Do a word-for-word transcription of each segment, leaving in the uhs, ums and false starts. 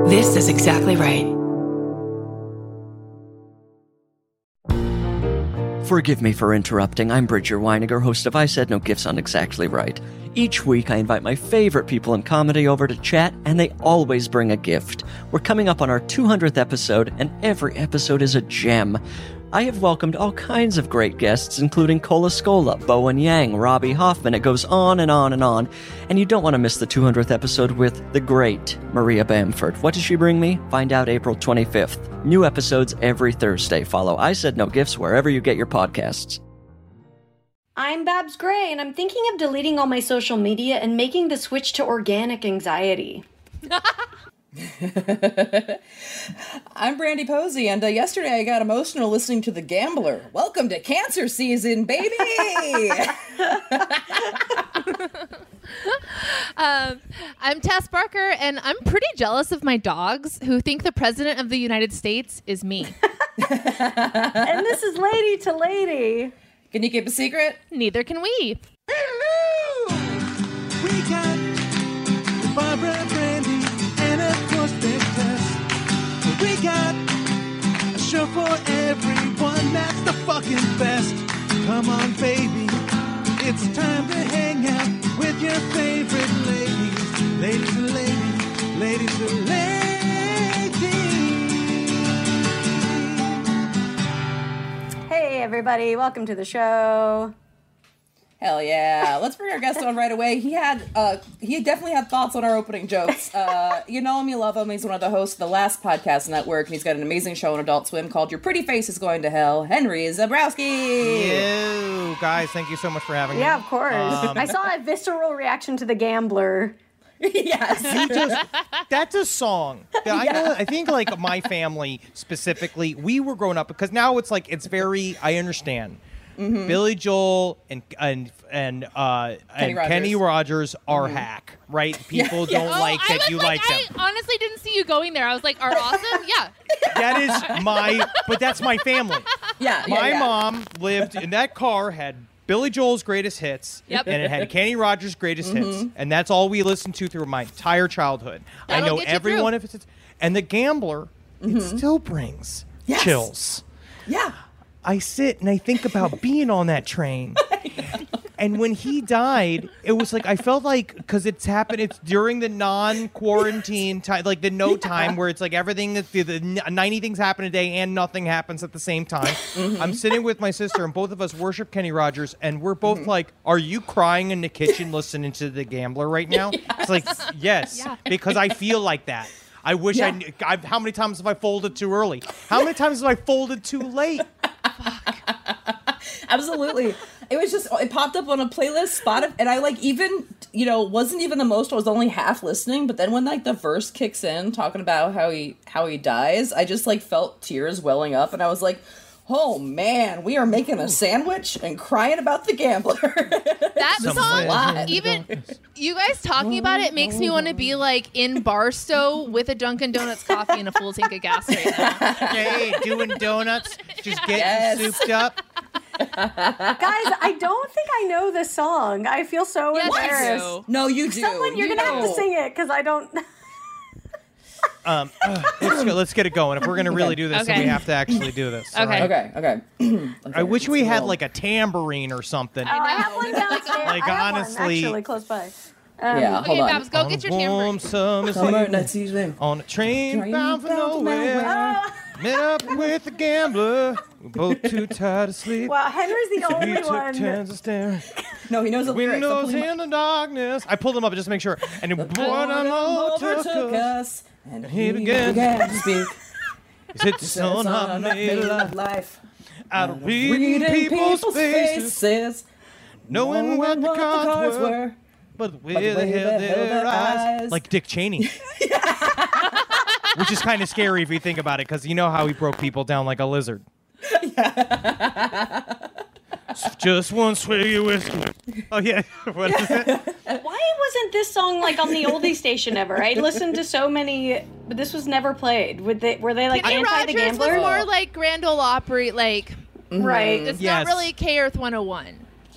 This is exactly right. Forgive me for interrupting. I'm Bridger Weiniger, host of I Said No Gifts on Exactly Right. Each week, I invite my favorite people in comedy over to chat, and they always bring a gift. We're coming up on our two hundredth episode, and every episode is a gem. I have welcomed all kinds of great guests, including Cola Scola, Bowen Yang, Robbie Hoffman. It goes on and on and on. And you don't want to miss the two hundredth episode with the great Maria Bamford. What does she bring me? Find out April twenty-fifth. New episodes every Thursday. Follow I Said No Gifts wherever you get your podcasts. I'm Babs Gray, and I'm thinking of deleting all my social media and making the switch to organic anxiety. I'm Brandy Posey, and uh, yesterday I got emotional listening to The Gambler. Welcome to cancer season, baby! um, I'm Tess Barker, and I'm pretty jealous of my dogs who think the President of the United States is me. And this is Lady to Lady. Can you keep a secret? Neither can we. Hello! We got Barbara, Brandy, and of course Big Tess. We got a show for everyone that's the fucking best. Come on, baby, it's time to hang out with your favorite ladies. Ladies and ladies, ladies and ladies. Hey, everybody. Welcome to the show. Hell yeah. Let's bring our guest on right away. He had, uh, he definitely had thoughts on our opening jokes. Uh, you know him, you love him. He's one of the hosts of the Last Podcast Network, and he's got an amazing show on Adult Swim called Your Pretty Face is Going to Hell. Henry Zebrowski. Yo, guys, thank you so much for having me. Yeah, of course. Um, I saw a visceral reaction to The Gambler. Yes. You just, that's a song. That I, know, I think, like, my family specifically, we were growing up, because now it's like, it's very, I understand. Mm-hmm. Billy Joel and and and uh, Kenny and Rogers. Kenny Rogers are Mm-hmm. hack, right? People Yeah. don't Oh, like I that was you like, like I them. honestly didn't see you going there. I was like, are awesome? Yeah. That is my, but that's my family. Yeah, yeah, My yeah. mom lived in that car, had Billy Joel's greatest hits, Yep. and it had Kenny Rogers' greatest hits, Mm-hmm. and that's all we listened to through my entire childhood. I That'll know get you every through. one of its, and The Gambler, it still brings Yes. chills. Yeah. I sit and I think about being on that train. And when he died, it was like I felt like, because it's happened, it's during the non-quarantine time, like the no time where it's like everything, that the, the ninety things happen a day and nothing happens at the same time. I'm sitting with my sister, and both of us worship Kenny Rogers, and we're both like, "Are you crying in the kitchen listening to The Gambler right now?" It's like, yes, Yeah. because I feel like that. I wish Yeah. I knew. I, how many times have I folded too early? How many times have I folded too late? Absolutely. It was just, it popped up on a playlist spot, of, and I like even, you know, wasn't even the most, I was only half listening, but then when like the verse kicks in talking about how he, how he dies, I just like felt tears welling up, and I was like, oh man, we are making a sandwich and crying about The Gambler. That Some song, lot. even you guys talking about it makes me want to be like in Barstow with a Dunkin' Donuts coffee and a full tank of gas right now. Hey, doing donuts, just getting Yes. souped up. Guys, I don't think I know this song. I feel so Yes, you embarrassed. do. No, you do. Someone, you're You going to have to know. sing it, because I don't... Um, uh, let's go. Let's get it going. If we're gonna really do this, then Okay. we have to actually do this. all Okay. right? Okay, okay. I wish we had like a tambourine or something. Oh, I have one downstairs. Like, I have honestly- one, actually, close by. Um, Yeah, hold Okay, on. Babs, go get your On a warm tambourine. summer's Summer evening, night's evening. on a train Train bound for bound for nowhere. nowhere. Met up with the gambler. We're both too tired to sleep. Wow, Henry's the We only took one. turns of staring. No, he knows the lyrics. I'll Windows pull him in the darkness. I pulled them up just to make sure. And it up. boredom overtook overtook us. us, and he he began began to to speak. Is it the sun I made of life? life. Out of reading people's faces, knowing what the cards were, but where the the way hell they held their their eyes. eyes. Like Dick Cheney. Which is kind of scary if you think about it, because you know how he broke people down like a lizard. Just one swig of whiskey. Oh, yeah. What is it? Why wasn't this song like on the oldie station ever? I listened to so many, but this was never played. Would they, were they like Kenny anti the Rogers was Gambler? more like Grand Ole Opry, like Right. it's Yes. not really K Earth one oh one.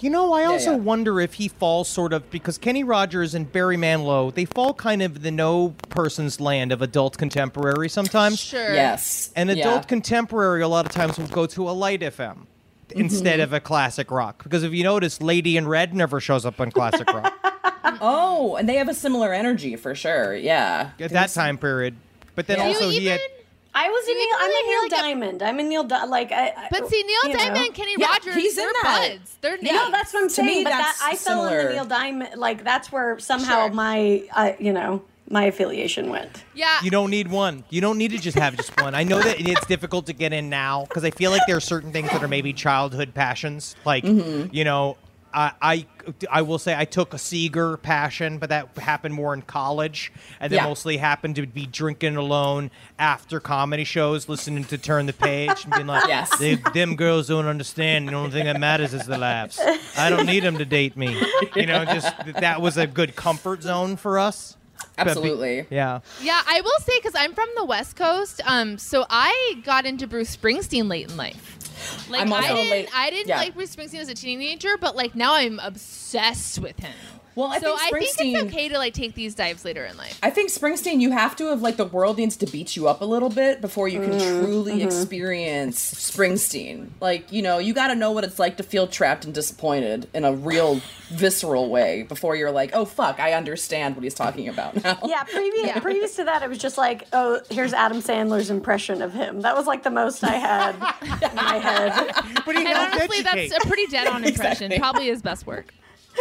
You know, I also yeah. wonder if he falls sort of, because Kenny Rogers and Barry Manilow, they fall kind of the no person's land of adult contemporary sometimes. Sure. Yes. And Yeah. adult contemporary a lot of times will go to a light F M instead of a classic rock. Because if you notice, Lady in Red never shows up on classic rock Oh, and they have a similar energy for sure. Yeah. at that time period. But then Yeah. also you he even, had... I was Do in you Neil, I'm really a Neil hear, like, a- Diamond. I'm a Neil Di- like I, I but see, Neil you know. Diamond and Kenny Yeah, Rogers, he's in they're that. buds. They're Yeah. No, that's what I'm To saying. me, but that that's I fell in similar. the Neil Diamond. Like that's where somehow Sure. my, uh, you know, my affiliation went. Yeah. You don't need one. You don't need to just have just one. I know that it's difficult to get in now because I feel like there are certain things that are maybe childhood passions. Like, you know, I, I I will say I took a Seeger passion, but that happened more in college. And then Yeah. mostly happened to be drinking alone after comedy shows, listening to Turn the Page and being like, Yes. "They- them girls don't understand. The only thing that matters is the laughs. I don't need them to date me. You know, just that was a good comfort zone for us. But be- Absolutely. yeah. Yeah, I will say because I'm from the West Coast, um, so I got into Bruce Springsteen late in life. Like I'm also I didn't, late- I didn't yeah. like Bruce Springsteen as a teenager, but like now I'm obsessed with him. Well, I so think I think Springsteen- it's okay to like take these dives later in life. I think Springsteen, you have to have like the world needs to beat you up a little bit before you can truly experience Springsteen. Like, you know, you got to know what it's like to feel trapped and disappointed in a real visceral way before you're like, oh fuck, I understand what he's talking about now. Yeah, previous previous to that, it was just like, oh, here's Adam Sandler's impression of him. That was like the most I had in my head. But he And helped honestly, educate. that's a pretty dead-on impression. Exactly. Probably his best work.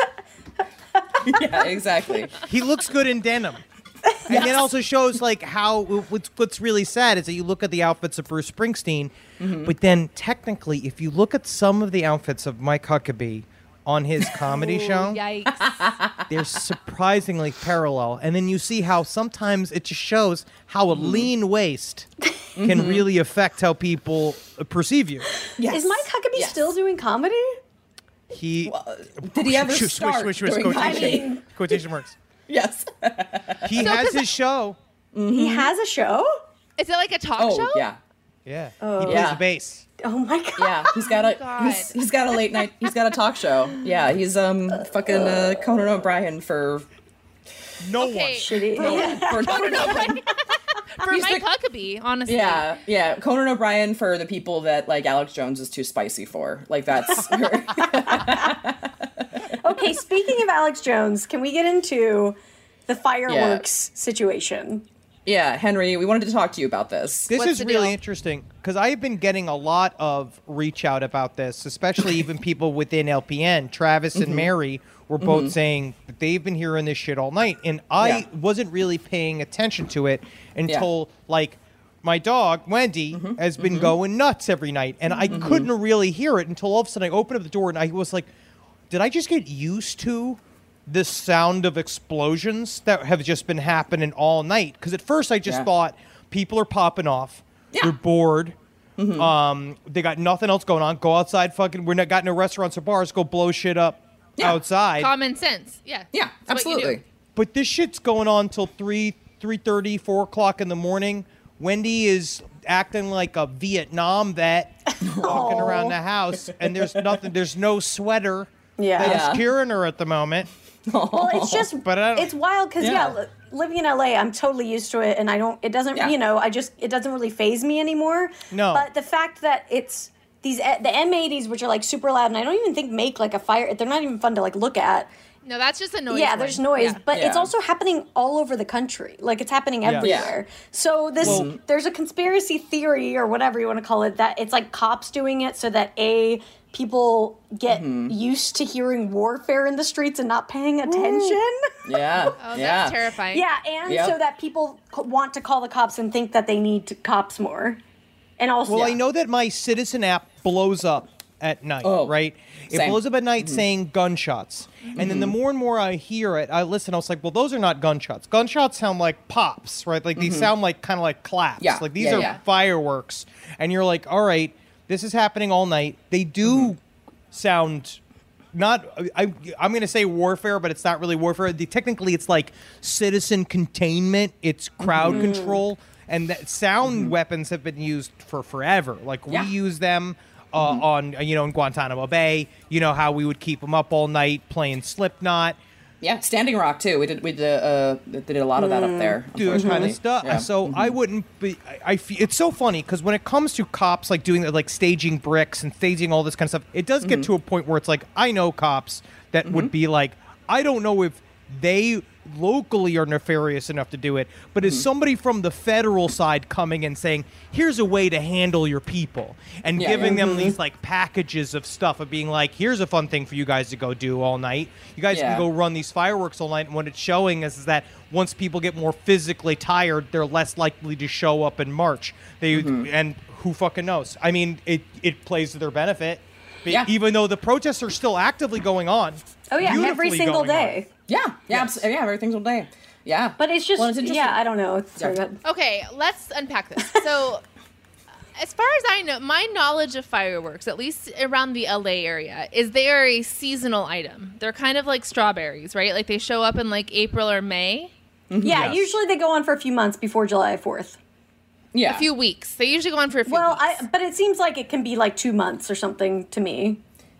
Yeah, exactly. He looks good in denim. And it also shows like how what's what's really sad is that you look at the outfits of Bruce Springsteen, but then technically, if you look at some of the outfits of Mike Huckabee on his comedy show, Yikes. they're surprisingly parallel. And then you see how sometimes it just shows how a lean waist can really affect how people uh, perceive you. Yes. Is Mike Huckabee Yes. still doing comedy? He Did he ever swish, start swish, swish, swish, doing quotation, I mean- quotation marks. Yes. He has his show. He has a show? Is it like a talk Oh, show? yeah. Yeah, he plays Yeah. the bass. Oh my god. Yeah, he's got a God. he's, he's got a late night he's got a talk show. Yeah, he's um fucking uh, Conan O'Brien for No Okay. one. Shitty. Yeah. for Conan O'Brien. For He's Mike the- Huckabee, honestly. Yeah, yeah, Conan O'Brien for the people that like Alex Jones is too spicy for. Like that's Okay, speaking of Alex Jones, can we get into the fireworks situation? Yeah, Henry, we wanted to talk to you about this. This What's is the really deal? interesting because I've been getting a lot of reach out about this, especially even people within L P N. Travis Mm-hmm. and Mary were both saying that they've been hearing this shit all night, and I Yeah. wasn't really paying attention to it until like my dog Wendy Mm-hmm. has been going nuts every night, and I couldn't really hear it until all of a sudden I opened up the door and I was like, "Did I just get used to the sound of explosions that have just been happening all night?" Because at first I just Yeah. thought people are popping off, Yeah. they're bored, Mm-hmm. um, they got nothing else going on. Go outside, fucking. We're not got no restaurants or bars. Go blow shit up Yeah. outside. Common sense. Yeah. Yeah, That's what you do. absolutely. But this shit's going on till three, three thirty, four o'clock in the morning. Wendy is acting like a Vietnam vet, walking around the house, and there's nothing. There's no sweater Yeah. that Yeah. is curing her at the moment. Well, it's just, But I don't- it's wild because yeah. Yeah. li- living in L A, I'm totally used to it, and I don't. It doesn't, Yeah. you know, I just it doesn't really phase me anymore. No. But the fact that it's these the M eighties, which are like super loud, and I don't even think make like a fire. They're not even fun to like look at. No, that's just a noise. Yeah, one. there's noise, Yeah. but it's Yeah. also happening all over the country. Like it's happening Yeah. everywhere. So this Well- there's a conspiracy theory or whatever you want to call it that it's like cops doing it so that a people get Mm-hmm. used to hearing warfare in the streets and not paying attention. Yeah. Oh, yeah. that's terrifying. Yeah, and Yep. so that people c- want to call the cops and think that they need to cops more. And also, Well, I know that my Citizen app blows up at night, Oh, right? It same. blows up at night saying gunshots. And then the more and more I hear it, I listen, I was like, well, those are not gunshots. Gunshots sound like pops, right? Like these sound like kind of like claps. Yeah, Like these yeah, are yeah. fireworks. And you're like, all right, this is happening all night. They do sound not I I'm going to say warfare, but it's not really warfare. The, technically it's like citizen containment, it's crowd control, and that sound weapons have been used for forever. Like we Yeah. use them uh, Mm-hmm. on uh, you know in Guantanamo Bay. You know how we would keep them up all night playing Slipknot. Yeah, Standing Rock too. We did we did uh did a lot of that up there. Do kind of unfortunately. stuff. Yeah. So I wouldn't be. I, I feel it's so funny because when it comes to cops like doing like staging bricks and staging all this kind of stuff, it does get to a point where it's like I know cops that would be like, I don't know if they locally are nefarious enough to do it, but is somebody from the federal side coming and saying, here's a way to handle your people and Yeah, giving yeah. them these like packages of stuff of being like, here's a fun thing for you guys to go do all night. You guys Yeah. can go run these fireworks all night, and what it's showing is, is that once people get more physically tired, they're less likely to show up and march. They and who fucking knows? I mean, it it plays to their benefit. Be- Yeah. Even though the protests are still actively going on. Oh yeah, every beautifully single going on. day. Yeah, yeah, Yes. abso- yeah, everything's all day. Yeah, But it's just Well, it's interesting. yeah, I don't know. Sorry, Yeah. go ahead. Okay, let's unpack this. So, as far as I know, my knowledge of fireworks, at least around the L A area, is they are a seasonal item. They're kind of like strawberries, right? Like they show up in like April or May, Yeah, Yes. usually they go on for a few months before July fourth. yeah. a few weeks. They usually go on for a few Well, weeks. I but it seems like it can be like two months or something to me.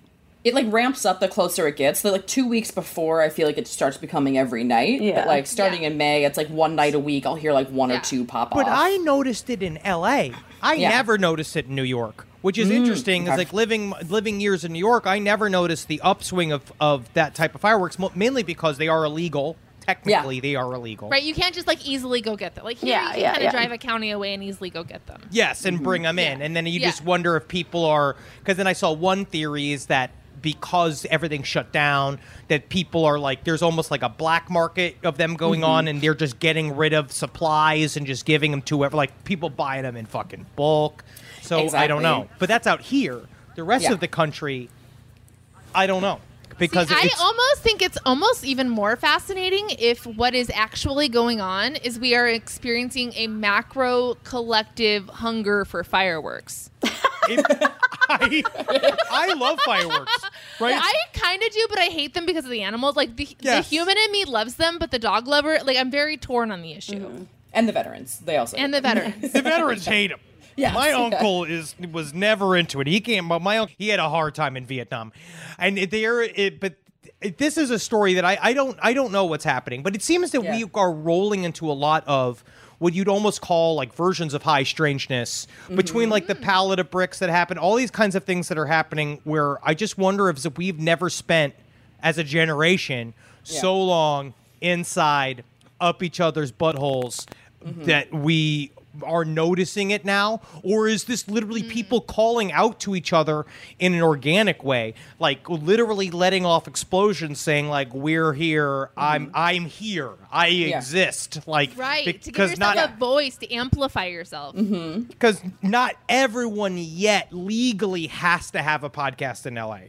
It like ramps up the closer it gets. So, like two weeks before, I feel like it starts becoming every night. Yeah. But like starting Yeah. in May, it's like one night a week. I'll hear like one Yeah. or two pop But off. I noticed it in L A. I Yeah. never noticed it in New York, which is interesting. Is okay. like living living years in New York, I never noticed the upswing of, of that type of fireworks, mo- mainly because they are illegal. Technically, Yeah. they are illegal. Right, you can't just like easily go get them. Like here, Yeah, you can yeah, kind of yeah. drive a county away and easily go get them. Yes, and bring them in, Yeah. and then you Yeah. just wonder if people are because then I saw one theory is that because everything's shut down, that people are like there's almost like a black market of them going on, and they're just getting rid of supplies and just giving them to whoever, like people buying them in fucking bulk. So I Exactly. don't know, but that's out here. The rest Yeah. of the country, I don't know because See, I it's, almost think it's almost even more fascinating if what is actually going on is we are experiencing a macro collective hunger for fireworks. it- I, I love fireworks, right? I kind of do, but I hate them because of the animals. Like the, Yes. the human in me loves them, but the dog lover, like I'm very torn on the issue. and the veterans, they also And the veterans. The veterans hate them. Yes. My Yeah. uncle is was never into it. He can't. But my uncle, he had a hard time in Vietnam, and it- there. It, but it, this is a story that I, I don't I don't know what's happening. But it seems that Yeah. we are rolling into a lot of what you'd almost call like versions of high strangeness between like the pallet of bricks that happen, all these kinds of things that are happening. Where I just wonder if we've never spent as a generation so long inside up each other's buttholes that we are noticing it now, or is this literally people calling out to each other in an organic way, like literally letting off explosions saying like we're here, i'm i'm here, I exist, like Right. To give because yourself not a voice to amplify yourself. because not everyone yet legally has to have a podcast in L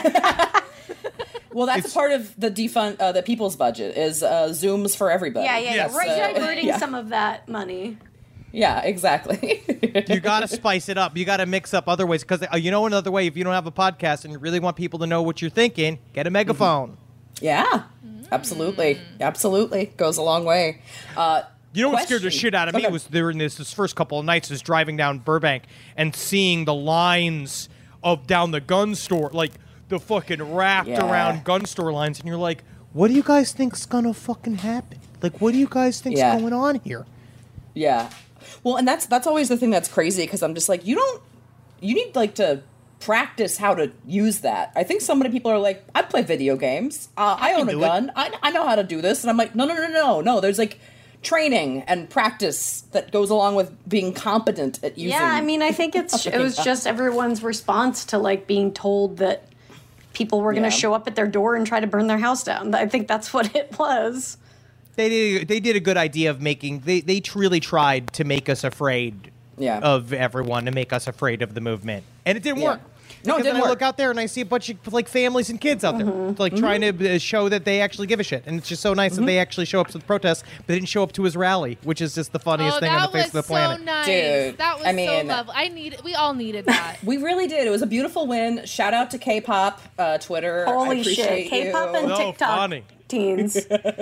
A. Well, that's a part of the defund uh, the people's budget is uh, Zooms for everybody. Yeah, yeah, Yes. yeah. Right, So- diverting yeah. some of that money. Yeah, exactly. You got to spice it up. You got to mix up other ways because uh, you know another way. If you don't have a podcast and you really want people to know what you're thinking, get a megaphone. Yeah, absolutely, absolutely goes a long way. Uh, You know what scared the question- shit out of me Okay. was during this this first couple of nights was driving down Burbank and seeing the lines of down the gun store, like the fucking wrapped Yeah. around gun store lines, and you're like, what do you guys think's gonna fucking happen? Like, what do you guys think's Yeah. going on here? Yeah. Well, and that's that's always the thing that's crazy because I'm just like, you don't, you need like to practice how to use that. I think so many people are like, I play video games. Uh, I, can own a do it. gun. I, I know how to do this. And I'm like, no, no, no, no, no. There's like training and practice that goes along with being competent at using. Yeah, I mean, I think it's it was just everyone's response to like being told that people were going to Yeah. show up at their door and try to burn their house down. I think that's what it was. They did. They did a good idea of making. They they really tried to make us afraid. Yeah. Of everyone, to make us afraid of the movement, and it didn't Yeah. work. No, it Because didn't then I work. look out there and I see a bunch of like families and kids out there, like trying to uh, show that they actually give a shit, and it's just so nice that they actually show up to the protest, but they didn't show up to his rally, which is just the funniest Oh, thing on that the face was of the planet. so nice. Dude, that was I mean- so lovely. I need. We all needed that. We really did. It was a beautiful win. Shout out to K-pop, uh, Twitter. I Holy appreciate shit. K-pop you. and So TikTok funny. teens.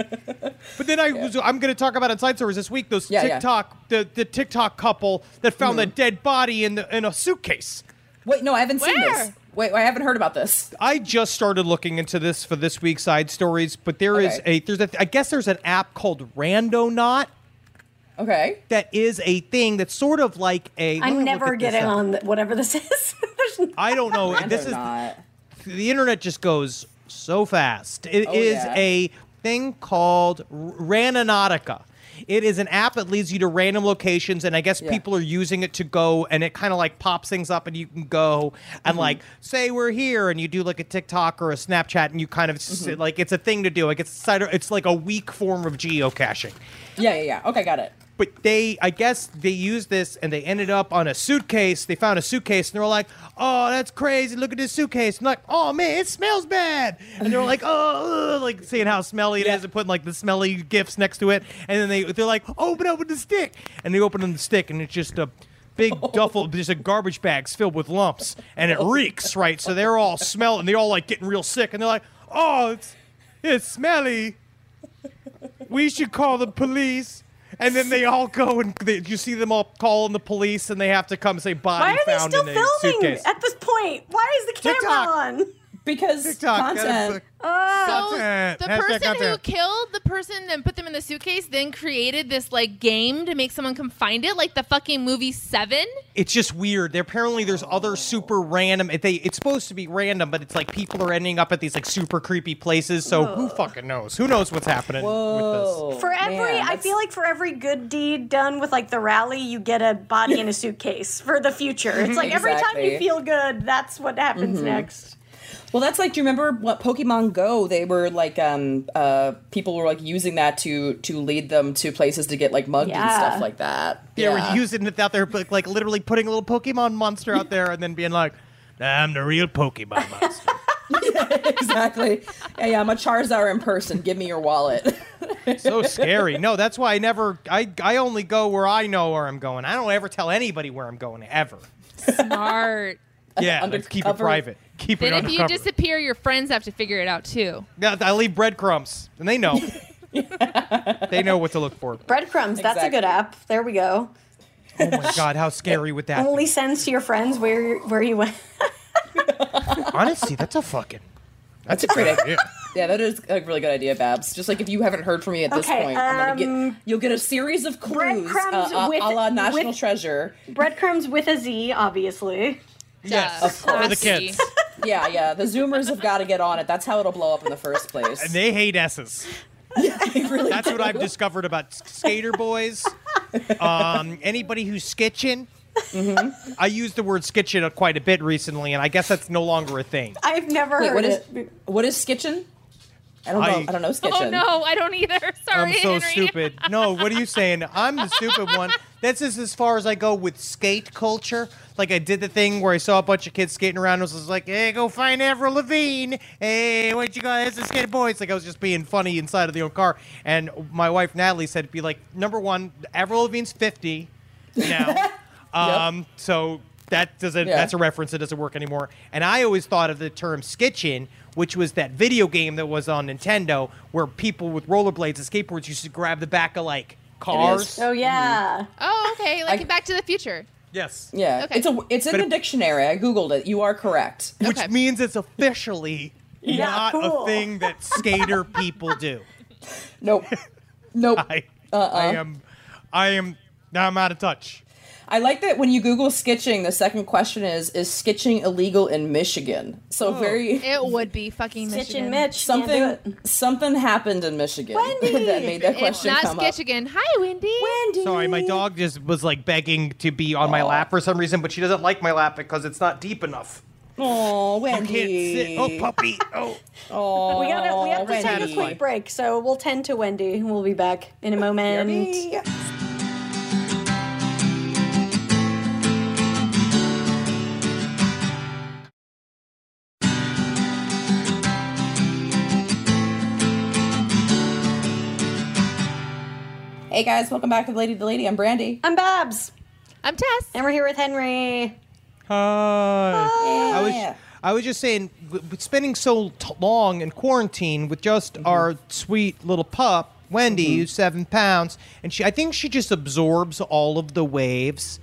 But then I was, I'm going to talk about Inside Stories this week. Those Yeah, yeah. TikTok, the the TikTok couple that found a dead body in the in a suitcase. Wait, no, I haven't seen Where? this. Wait, I haven't heard about this. I just started looking into this for this week's side stories, but there is Okay. a there's a I guess there's an app called Randonaut Okay. that is a thing that's sort of like a. let me I'm look never at this getting up. on th- whatever this is. There's I don't know. this is not. the internet just goes so fast. It Oh, is yeah. a thing called Ranonautica. It is an app that leads you to random locations, and I guess Yeah. people are using it to go, and it kind of like pops things up, and you can go and Mm-hmm. like say we're here, and you do like a TikTok or a Snapchat, and you kind of s Mm-hmm. like it's a thing to do. Like it's side- it's like a weak form of geocaching. Yeah, yeah, yeah. Okay, got it. But they, I guess they used this and they ended up on a suitcase. They found a suitcase and they were like, oh, that's crazy. Look at this suitcase. And like, oh, man, it smells bad. And they were like, oh, ugh," like saying how smelly it is Yeah. and putting like the smelly gifts next to it. And then they, they're like, open up with the stick. And they open up the stick and it's just a big duffel, just a garbage bags filled with lumps. And it reeks, right? So they're all smelling. They're all like getting real sick. And they're like, oh, it's, it's smelly. We should call the police. And then they all go and they, you see them all calling the police, and they have to come say body Why are they found still in a filming suitcase. at this point? Why is the camera TikTok. on? Because TikTok, content. Uh, So Content. the Hashtag person who content. killed the person and put them in the suitcase then created this like game to make someone come find it, like the fucking movie Seven. It's just weird. There apparently there's other super random. It, they, it's supposed to be random, but it's like people are ending up at these like super creepy places. So who fucking knows? Who knows what's happening Whoa. with for every, Man, I that's- feel like for every good deed done with like the rally, you get a body in a suitcase for the future. It's like every time you Exactly. feel good, that's what happens next. Well, that's like, do you remember what Pokemon Go? They were like, um, uh, people were like using that to to lead them to places to get like mugged and Yeah. stuff like that. this. Yeah, we're using it out there, like, like literally putting a little Pokemon monster out there, and then being like, "I'm the real Pokemon monster." exactly. Yeah, yeah, I'm a Charizard in person. Give me your wallet. So scary. No, that's why I never. I I only go where I know where I'm going. I don't ever tell anybody where I'm going ever. Smart. Yeah, let's keep it Undercover. private. Keep it Then if you undercover. disappear, your friends have to figure it out too. Yeah, I leave breadcrumbs, and they know. They know what to look for. Breadcrumbs, that's a good Exactly. app. There we go. Oh my god, how scary would that Only be? sends to your friends where where you went. Honestly, that's a fucking. That's a great great idea. Yeah, that is a really good idea, Babs. Just like if you haven't heard from me at this Okay, point, I'm gonna um, get, you'll get a series of clues, breadcrumbs uh, a, with- a la National with- Treasure. Breadcrumbs with a Z, obviously. Yes, Duh. for the Classy. kids, Yeah, yeah. The Zoomers have got to get on it. That's how it'll blow up in the first place. and they hate S's. really That's what I've discovered about s- skater boys. Um, anybody who's skitching. Mm-hmm. I used the word skitching quite a bit recently, and I guess that's no longer a thing. I've never Wait, heard what is it. what is skitching? I don't know. I- I, don't know skitching. Oh no, I don't either. Sorry, I'm so Henry. stupid. No, what are you saying? I'm the stupid one. That's just as far as I go with skate culture. Like I did the thing where I saw a bunch of kids skating around and was just like, hey, go find Avril Lavigne. Hey, what you got? It's a skate boy. It's like I was just being funny inside of the own car. And my wife, Natalie, said, be like, number one, Avril Lavigne's fifty now. um, So that doesn't, Yeah. that's a reference that doesn't work anymore. And I always thought of the term skitching, which was that video game that was on Nintendo where people with rollerblades and skateboards used to grab the back of like cars. Oh yeah. Oh, okay. Like I- in Back to the Future. Yes. Yeah, Okay. it's a it's in But the it- dictionary. I googled it. You are correct. Which Okay. means it's officially Yeah, not cool. a thing that skater people do. Nope. Nope. I, Uh-uh. I am, I am, now I'm out of touch. I like that when you Google skitching, the second question is, is skitching illegal in Michigan? So very It would be fucking Stitch Michigan. and Mitch. something Can't do it. something happened in Michigan Wendy! that made that It's question not come Sketch again. Hi, Wendy. up. Wendy. Sorry, my dog just was like begging to be on my Aw. lap for some reason, but she doesn't like my lap because it's not deep enough. Oh, Wendy. Can't sit. Oh, puppy. Oh. Oh, We gotta we have to take a Wendy. quick break, so we'll tend to Wendy. We'll be back in a moment. Wendy. Hey guys, welcome back to the Lady to the Lady. I'm Brandy. I'm Babs, I'm Tess. and we're here with Henry. Hi. I was Yeah. I was just saying, w- with spending so t- long in quarantine with just Mm-hmm. our sweet little pup, Wendy, who's seven pounds, and she I think she just absorbs all of the waves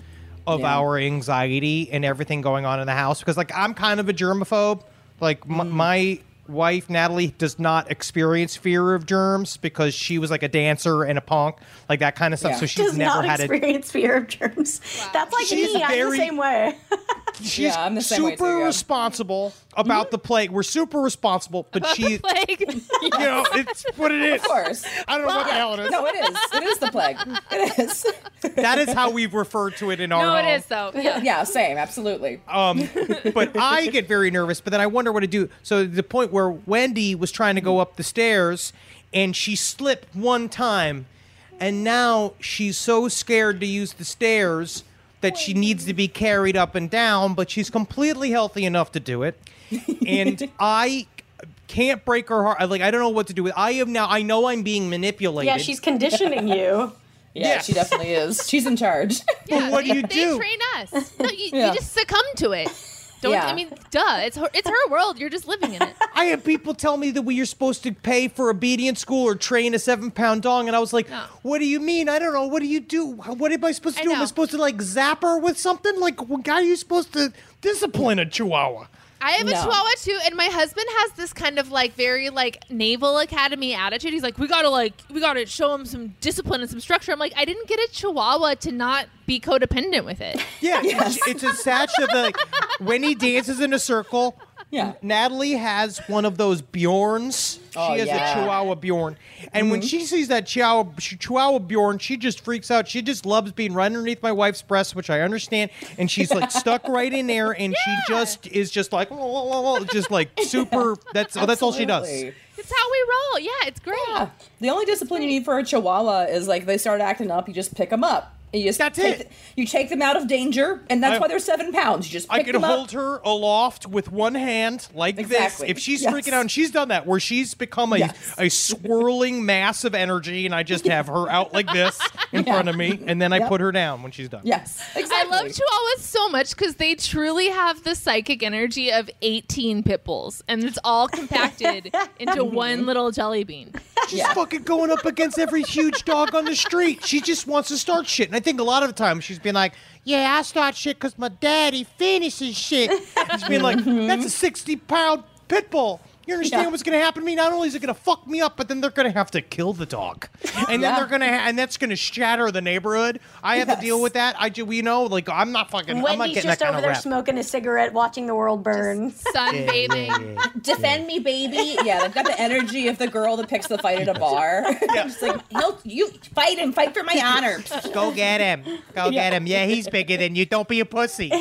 of Yeah. our anxiety and everything going on in the house because, like, I'm kind of a germaphobe. Like, m- my wife, Natalie, does not experience fear of germs because she was, like, a dancer and a punk, like that kind of stuff. Yeah. So she's Does never not had a... experience fear of germs. That's like She's me. I'm very- the same way. She's Yeah, I'm the same way super too, yeah. responsible about the plague. We're super responsible, but she, Like, you know, it's what it is. Of course. I don't know what the hell it is. No, it is. It is the plague. It is. That is how we've referred to it in our no, home. it is though. Yeah. Yeah, same. Absolutely. Um, but I get very nervous, but then I wonder what to do. So the point where Wendy was trying to go up the stairs and she slipped one time, and now she's so scared to use the stairs that she needs to be carried up and down, but she's completely healthy enough to do it. And I can't break her heart. Like, I don't know what to do with. I am now. I know I'm being manipulated. Yeah, she's conditioning you. Yeah, Yes. she definitely is. She's in charge. Yeah, what do they, you they do? train us. No, you, Yeah. you just succumb to it. Don't Yeah. I mean, duh. It's her, it's her world. You're just living in it. I have people tell me that we are supposed to pay for obedience school or train a seven pound dog, and I was like, No. "What do you mean? I don't know. What do you do? What am I supposed to I do? Am I know. supposed to like zap her with something? Like, wh- how are you supposed to discipline a Chihuahua?" I have a No. Chihuahua too, and my husband has this kind of like very like Naval Academy attitude. He's like, we gotta like we gotta show him some discipline and some structure. I'm like, I didn't get a Chihuahua to not be codependent with it. Yeah, it's, it's attached to the like, when he dances in a circle. Yeah. Natalie has one of those Bjorns. Oh, she has yeah. a Chihuahua Bjorn. And when she sees that Chihuahua, Chihuahua Bjorn, she just freaks out. She just loves being right underneath my wife's breast, which I understand. And she's like stuck right in there. And she just is just like, just like super. That's oh, that's all she does. Absolutely. It's how we roll. Yeah, it's great. Yeah. The only discipline you need for a Chihuahua is like they start acting up, you just pick them up. And you just That's take it. th- you take them out of danger, and that's I- why they're seven pounds. You just pick I can them hold up. her aloft with one hand like Exactly. this. If she's Yes. freaking out, and she's done that, where she's become a, Yes. a swirling mass of energy, and I just have her out like this in Yeah. front of me, and then I Yep. put her down when she's done. Yes, exactly. I love Chihuahuas so much because they truly have the psychic energy of eighteen pit bulls, and it's all compacted into one little jelly bean. She's Yeah. fucking going up against every huge dog on the street. She just wants to start shit. And I think a lot of the time she's been like, yeah, I start shit because my daddy finishes shit. She's been like, that's a sixty pound pit bull. You understand Yeah. what's going to happen to me? Not only is it going to fuck me up, but then they're going to have to kill the dog. And then Yeah. they're going to, ha- and that's going to shatter the neighborhood. I have Yes. to deal with that. I do, you know, like, I'm not fucking, I'm not Wendy's getting just that kind over of there rap. smoking a cigarette, watching the world burn. Sunbathing. Defend me, baby. Yeah, they've got the energy of the girl that picks the fight at a bar. Just like, he'll, you fight him, fight for my honor. Go get him. Go get him. Yeah, he's bigger than you. Don't be a pussy.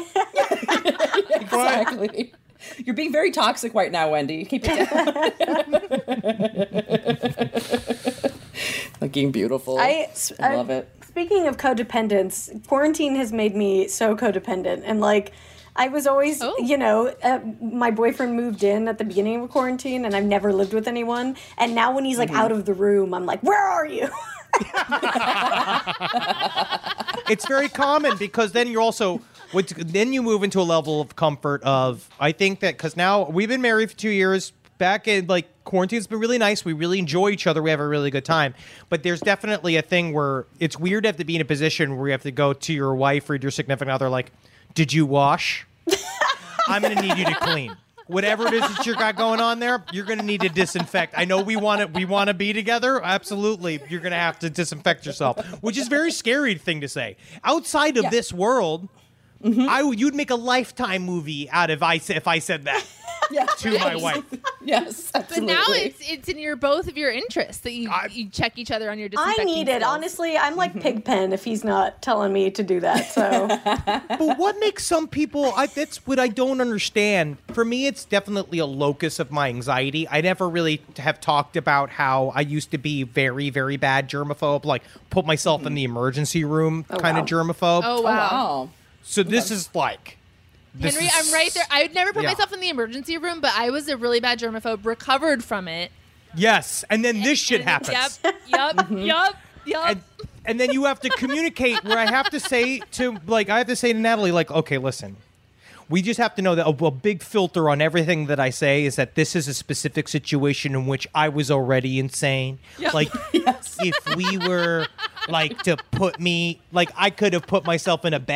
Exactly. You're being very toxic right now, Wendy. Keep it down. Looking beautiful. I, I love it. Speaking of codependence, quarantine has made me so codependent. And like, I was always, Oh. you know, uh, my boyfriend moved in at the beginning of quarantine and I've never lived with anyone. And now when he's like out of the room, I'm like, where are you? It's very common because then you're also with, then you move into a level of comfort of I think that because now we've been married for two years. Back in like quarantine's been really nice. We really enjoy each other. We have a really good time. But there's definitely a thing where it's weird to have to be in a position where you have to go to your wife or your significant other like, did you wash? I'm gonna need you to clean. Whatever it is that you got going on there, you're going to need to disinfect. I know we want to we want to be together. Absolutely. You're going to have to disinfect yourself, which is a very scary thing to say. Outside of Yeah. this world, I would you'd make a Lifetime movie out of I if I said that Yeah. to my wife. Yes, But absolutely. now it's it's in your both of your interests that you I- you check each other on your I disinfecting need it. skills. Honestly, I'm like Pigpen if he's not telling me to do that. So But what makes some people I, that's what I don't understand. For me, it's definitely a locus of my anxiety. I never really have talked about how I used to be very, very bad germaphobe, like put myself in the emergency room kind wow. of germaphobe. Oh Oh, wow. wow. So this is like this Henry, is- I'm right there. I would never put Yeah. myself in the emergency room, but I was a really bad germaphobe, recovered from it. Yes, and then this shit And- happens. Yep, yep, yep, yep. And, and then you have to communicate where I have to say to like I have to say to Natalie like, okay, listen. We just have to know that a, a big filter on everything that I say is that this is a specific situation in which I was already insane. Like, if we were like to put me, like I could have put myself in a bad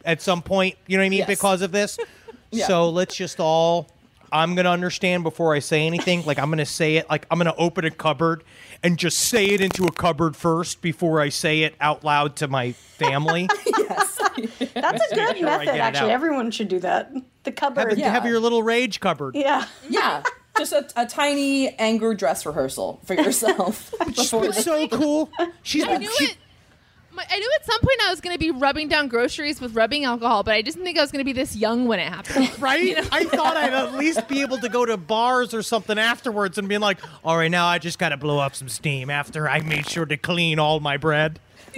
at some point. You know what I mean? Yes. Because of this. Yeah. So let's just all. I'm gonna understand before I say anything. Like I'm gonna say it. Like I'm gonna open a cupboard and just say it into a cupboard first before I say it out loud to my family. Yes. That's a good sure I get method, it actually. out. Everyone should do that. The cupboard. Have, Yeah. have your little rage cupboard. yeah. Yeah. Just a, a tiny anger dress rehearsal for yourself. before It's the- so cool. She's I been. knew she- it. My, I knew at some point I was going to be rubbing down groceries with rubbing alcohol, but I just didn't think I was going to be this young when it happened. Right? I thought I'd at least be able to go to bars or something afterwards and be like, all right, now I just got to blow up some steam after I made sure to clean all my bread.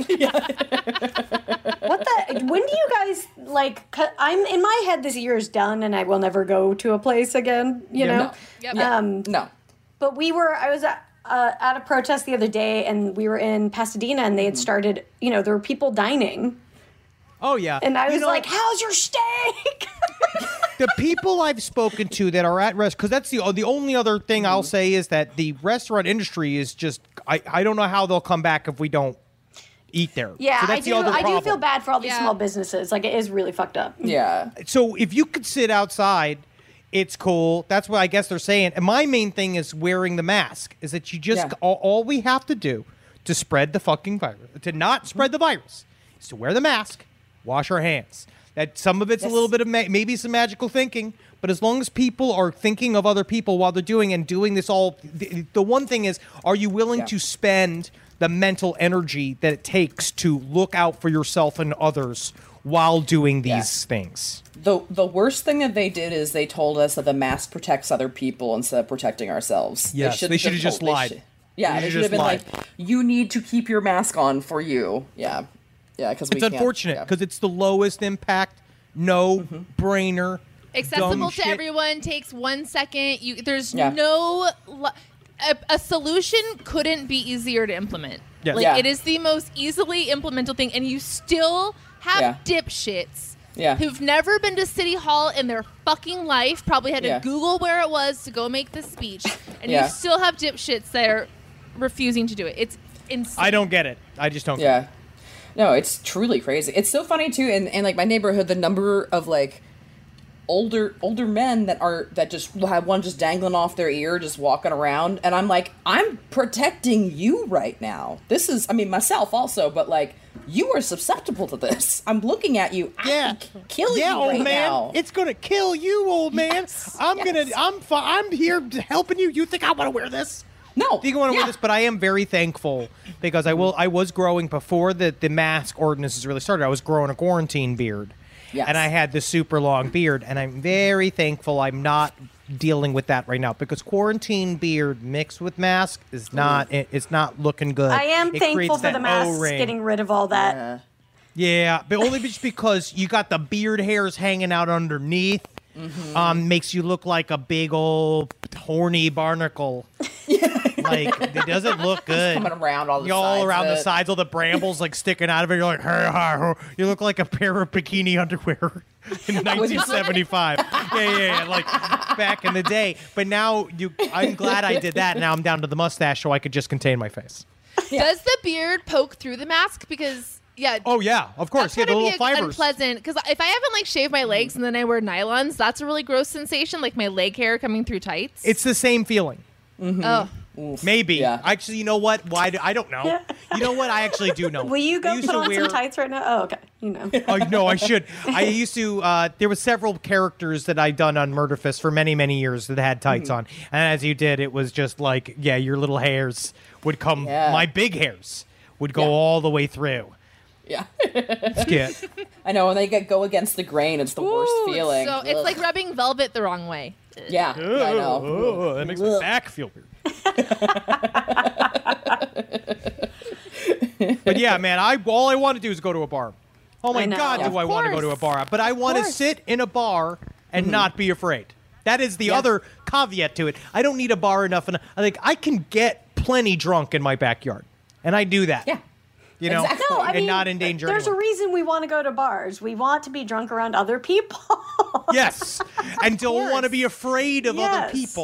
What the? When do you guys like? 'Cause I'm in my head. This year is done, and I will never go to a place again. You Yeah, know. no. Yep. Um, No. But we were. I was at, uh, at a protest the other day, and we were in Pasadena, and they had started. You know, there were people dining, Oh, yeah. and I You was know, like, "How's your steak?" the people I've spoken to that are at rest, because that's the the only other thing I'll say is that the restaurant industry is just, I, I don't know how they'll come back if we don't eat there. Yeah, so I that's do. the other I do problem. feel bad for all these Yeah. small businesses. Like, it is really fucked up. Yeah. So if you could sit outside, it's cool. That's what I guess they're saying. And my main thing is wearing the mask. Is that you just Yeah. all, all we have to do to spread the fucking virus, to not spread the virus, is to wear the mask, wash our hands. That some of it's Yes. a little bit of ma- maybe some magical thinking, but as long as people are thinking of other people while they're doing and doing this all, the, the one thing is, are you willing Yeah. to spend the mental energy that it takes to look out for yourself and others while doing these Yeah. things? The the worst thing that they did is they told us that the mask protects other people instead of protecting ourselves. Yes, they should've just told- they lied. should- yeah, They they should've should have been just like, you need to keep your mask on for you. Yeah. Yeah, because It's unfortunate because it's the lowest impact, no Mm-hmm. brainer, Accessible dumb to shit. everyone, takes one second. You there's Yeah. no li- a, a solution couldn't be easier to implement. Yes. Like Yeah. it is the most easily implementable thing, and you still have Yeah. dipshits Yeah. who've never been to City Hall in their fucking life, probably had to Yeah. Google where it was to go make this speech, and Yeah. you still have dipshits that are refusing to do it. It's insane. I don't get it. I just don't. Get Yeah. No, it's truly crazy. It's so funny too, and in like my neighborhood, the number of like older older men that are that just have one just dangling off their ear, just walking around, and I'm like, I'm protecting you right now. This is, I mean, myself also, but like, you are susceptible to this. I'm looking at you. I Yeah. can kill Yeah, you old right man. now. It's gonna kill you, old man. Yes, I'm yes. gonna. I'm. Fi- I'm here to helping you. You think I want to wear this? no, think I want to yeah. wear this, but I am very thankful because I will. I was growing before the the mask ordinances really started. I was growing a quarantine beard, Yes. and I had this super long beard, and I'm very thankful I'm not dealing with that right now because quarantine beard mixed with mask is not. It, it's not looking good. I am It thankful creates for that the masks O-ring. getting rid of all that. Yeah. Yeah, but only just because you got the beard hairs hanging out underneath. Mm-hmm. Um, makes you look like a big old horny barnacle. Like it doesn't look good. coming around all the You're all sides around of the it. sides, all the brambles like sticking out of it. You're like, hey, hi, ho." You look like a pair of bikini underwear in nineteen seventy-five. yeah, yeah, yeah, like back in the day. But now you, I'm glad I did that. Now I'm down to the mustache, so I could just contain my face. Does the beard poke through the mask? Because yeah. Oh yeah, of course. That's Yeah, the gonna little be fibers. unpleasant because if I haven't like shaved my legs and then I wear nylons, that's a really gross sensation, like my leg hair coming through tights. It's the same feeling. oh, Maybe. Yeah. Actually, you know what? Why? Do, I don't know. You know what? I actually do know. Will you I go used put to on wear- some tights right now? Oh, okay. You know. Oh no, I should. I used to. Uh, there was several characters that I'd done on Murderfist for many, many years that had tights on, and as you did, it was just like, yeah, your little hairs would come. Yeah. My big hairs would go Yeah. all the way through. Yeah. Skit. I know, when they get go against the grain, it's the worst Ooh, feeling. So it's Ugh. like rubbing velvet the wrong way. yeah, I know. Oh, that makes my back feel weird. But yeah, man, I all I want to do is go to a bar. Oh my I know. God, Yeah, do of I want to go to a course. bar? But I want to course. sit in a bar and not be afraid. That is the Yeah. other caveat to it. I don't need a bar enough, and I think I can get plenty drunk in my backyard, and I do that. Yeah. you know, Exactly. No, I and mean, not endanger there's anyone. a reason we want to go to bars. We want to be drunk around other people. Yes, and don't want to be afraid of other Yes. people.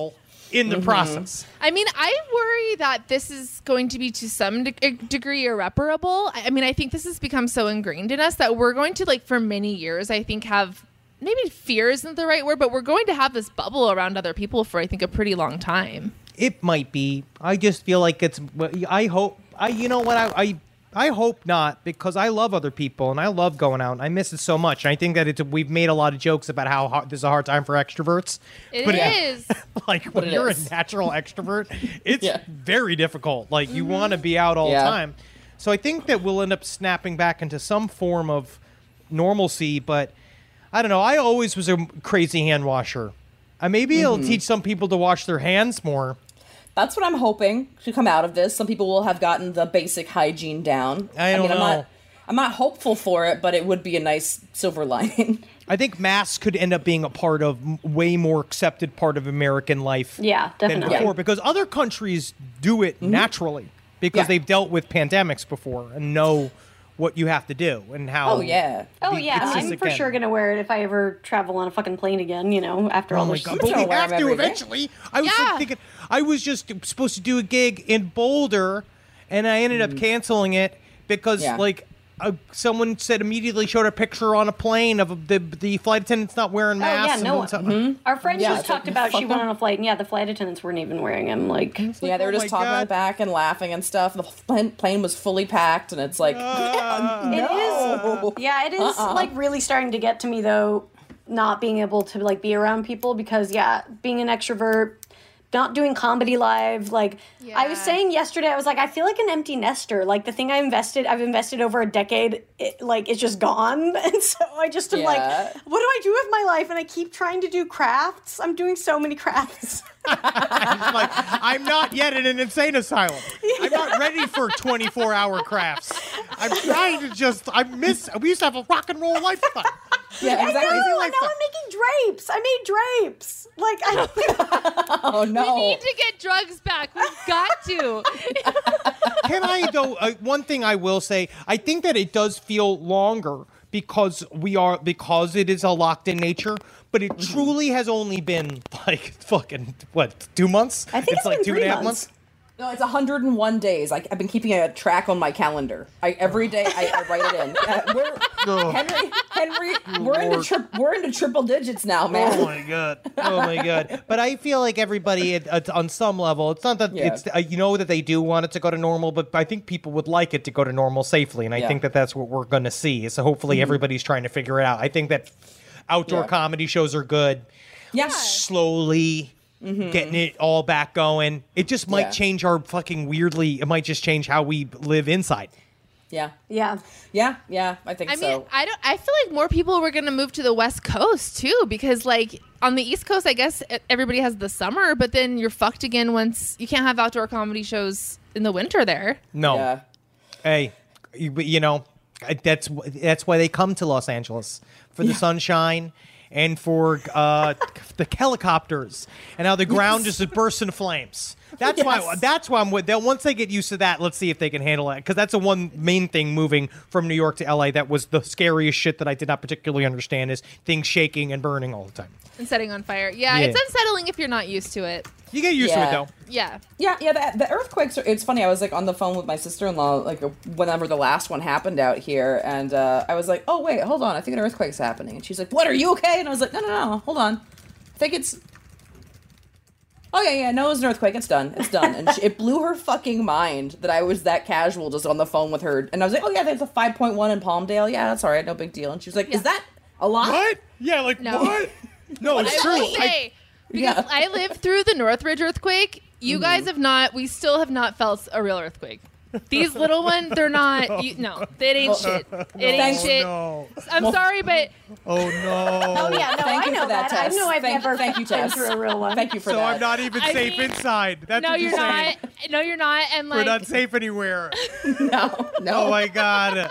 in the process. I mean, I worry that this is going to be to some de- degree irreparable. I I mean, I think this has become so ingrained in us that we're going to, like, for many years, I think, have maybe fear isn't the right word, but we're going to have this bubble around other people for, I think, a pretty long time. It might be. I just feel like it's. I hope. I. You know what? I. I I hope not, because I love other people and I love going out and I miss it so much. And I think that it's we've made a lot of jokes about how hard, this is a hard time for extroverts. It but is. It, like when it you're is. a natural extrovert, it's Yeah. very difficult. Like you want to be out all Yeah. the time. So I think that we'll end up snapping back into some form of normalcy. But I don't know. I always was a crazy hand washer. Uh, maybe it'll teach some people to wash their hands more. That's what I'm hoping to come out of this. Some people will have gotten the basic hygiene down. I don't mean, I'm know. not, I'm not hopeful for it, but it would be a nice silver lining. I think masks could end up being a part of m- way more accepted part of American life Yeah, than definitely. before, because other countries do it naturally because Yeah. they've dealt with pandemics before and know what you have to do and how. Oh, yeah. Oh the- yeah, it's just I'm for again- sure gonna wear it if I ever travel on a fucking plane again. You know, after all Oh my this. god! You're But we gonna wear have them to every day. eventually. I was Yeah. like thinking I was just supposed to do a gig in Boulder, and I ended up canceling it because Yeah. like uh, someone said immediately showed a picture on a plane of the the flight attendants not wearing Oh masks. yeah, and no doing one. something. Our friend Yeah, just it's talked like, about she fuck went them. on a flight, and yeah, the flight attendants weren't even wearing them. Like, Yeah, they were Oh just my talking God. back and laughing and stuff. The plane, plane was fully packed, and it's like, it is. Yeah, it is Uh-uh. like really starting to get to me though, not being able to like be around people because yeah, being an extrovert, not doing comedy live. Like I was Yeah. saying yesterday, I was like, I feel like an empty nester. Like the thing I invested, I've invested over a decade, it, like it's just gone, and so I just am Yeah. like, what do I do with my life? And I keep trying to do crafts. I'm doing so many crafts. It's like I'm not yet in an insane asylum. I'm not ready for twenty-four hour crafts. I'm trying to just. I miss. We used to have a rock and roll lifetime. yeah, I exactly. know, like and now that. I'm making drapes. I made drapes. Like I don't. Oh, no. We need to get drugs back. We've got to. Can I though? Uh, one thing I will say, I think that it does feel longer because we are because it is a locked in nature. But it truly has only been like fucking what two months? I think it's like been two three and a half months. months. No, it's one hundred one days. I, I've been keeping a track on my calendar. I every day I, I write it in. Uh, we're, Henry, Henry, we're into tri- we're into triple digits now, man. Oh my god! Oh my god! But I feel like everybody, at, at, on some level, it's not that Yeah. it's uh, you know that they do want it to go to normal, but I think people would like it to go to normal safely, and I Yeah. think that that's what we're going to see. So hopefully everybody's trying to figure it out. I think that outdoor Yeah. comedy shows are good. Yeah. Slowly getting it all back going. It just might Yeah. change our fucking weirdly. It might just change how we live inside. Yeah. Yeah. Yeah. Yeah. I think I so. mean, I don't. I feel like more people were going to move to the West Coast too, because like on the East Coast, I guess e- everybody has the summer, but then you're fucked again once you can't have outdoor comedy shows in the winter there. No, Yeah. hey, you, you know I- that's that's why they come to Los Angeles for the sunshine and for uh, the helicopters and how the ground just bursts into flames. That's why. Yes. That's why I'm with. They'll, once they get used to that, let's see if they can handle it. Because that's the one main thing moving from New York to L A that was the scariest shit that I did not particularly understand is things shaking and burning all the time. And setting on fire. Yeah, Yeah. it's unsettling if you're not used to it. You get used to it Yeah. though. Yeah. Yeah, yeah. The, the earthquakes are. It's funny. I was like on the phone with my sister-in-law, like whenever the last one happened out here, and uh, I was like, "Oh wait, hold on. I think an earthquake's happening." And she's like, "What? Are you okay?" And I was like, "No, no, no. Hold on. I think it's." Oh yeah, yeah. No, it was an earthquake. It's done. It's done. And she, it blew her fucking mind that I was that casual, just on the phone with her. And I was like, "Oh yeah, there's a five point one in Palmdale. Yeah, that's all right. No big deal." And she was like, Yeah. "Is that a lot?" What? Yeah, like No. what? No, it's I true. will say, because Yeah. I lived through the Northridge earthquake. You guys have not. We still have not felt a real earthquake. These little ones, they're not. You, no, it ain't shit. It ain't Thanks. shit. no. I'm sorry, but Oh no. Oh yeah, no, Thank I you know for that, I Tess. know I've Thank- never thank you, been Tess. through a real one. Thank you for So that. I'm not even I safe mean- inside. That's no, what you're you're not. saying. No, you're not. And We're like, not safe anywhere. No, no. Oh my god.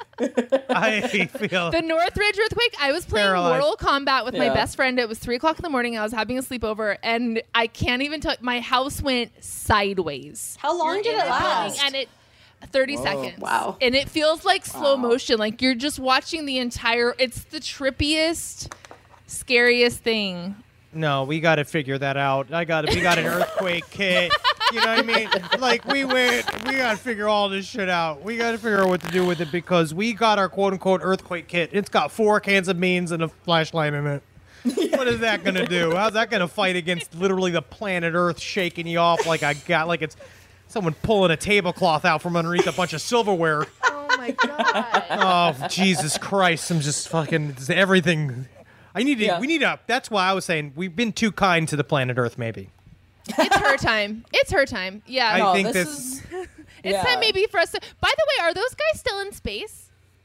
I feel the Northridge earthquake, I was playing Paralyzed. Mortal Kombat with my Yeah. best friend. It was three o'clock in the morning. I was having a sleepover, and I can't even tell. My house went sideways. How long You're did in it a building, last? And it thirty seconds. Wow. And it feels like slow motion. Like you're just watching the entire. It's the trippiest, scariest thing No, we got to figure that out. I got we got an earthquake kit. You know what I mean? Like we went, we got to figure all this shit out. We got to figure out what to do with it because we got our quote unquote earthquake kit. It's got four cans of beans and a flashlight in it. What is that gonna do? How's that gonna fight against literally the planet Earth shaking you off like I got like it's someone pulling a tablecloth out from underneath a bunch of silverware? Oh my god. Oh Jesus Christ! I'm just fucking everything. I need to. Yeah. We need to. That's why I was saying we've been too kind to the planet Earth. Maybe. It's her time. It's her time. Yeah. I No, think this this. is- it's yeah. time maybe for us to. By the way, are those guys still in space?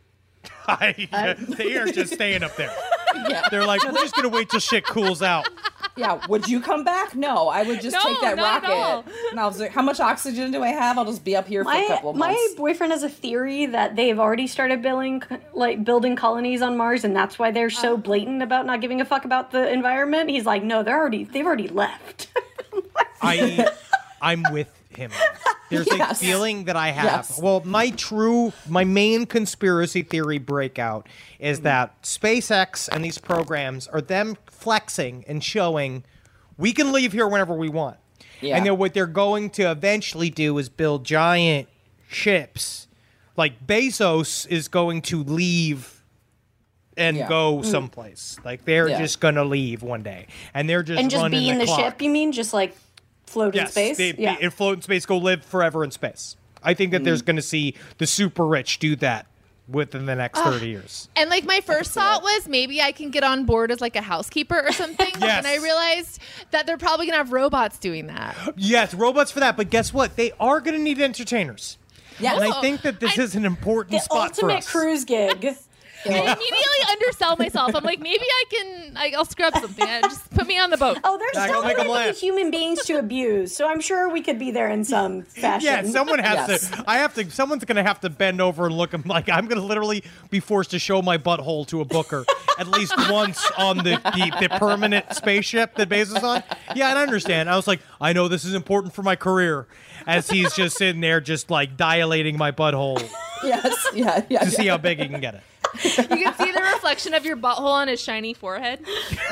I, they are just staying up there. Yeah. They're like, we're just gonna wait till shit cools out. Yeah, would you come back? No, I would just No, take that not at all. rocket. And I was like, how much oxygen do I have? I'll just be up here for a My couple of my months. boyfriend has a theory that they've already started building like building colonies on Mars, and that's why they're so blatant about not giving a fuck about the environment. He's like, no, they're already they've already left. I, I'm with him. There's Yes. a feeling that I have. Yes. Well, my true, my main conspiracy theory breakout is that SpaceX and these programs are them flexing and showing we can leave here whenever we want. Yeah. And then what they're going to eventually do is build giant ships. Like Bezos is going to leave and Yeah. go someplace. Like they're Yeah. just going to leave one day. And they're just and just running be in the, clock. ship, you mean? Just like float in Yes, space? they, yeah. they float in space, go live forever in space. I think that there's going to see the super rich do that within the next thirty years. And like my first thought was maybe I can get on board as like a housekeeper or something. Yes. And I realized that they're probably gonna have robots doing that. Yes, robots for that, but guess what? They are going to need entertainers. Yes. And I think that this I- is an important the spot for ultimate us. cruise gig. I immediately undersell myself. I'm like, maybe I can, I, I'll scrub something. I, just put me on the boat. Oh, there's Now so go make 'em many laugh. human beings to abuse, so I'm sure we could be there in some fashion. Yeah, someone has Yes. to. I have to. Someone's going to have to bend over and look. I'm like, I'm going to literally be forced to show my butthole to a booker at least once on the, the the permanent spaceship that Bezos on. Yeah, and I understand. I was like, I know this is important for my career, as he's just sitting there, just like dilating my butthole Yes. Yeah. Yeah. to see how big he can get it. You can see the reflection of your butthole on his shiny forehead.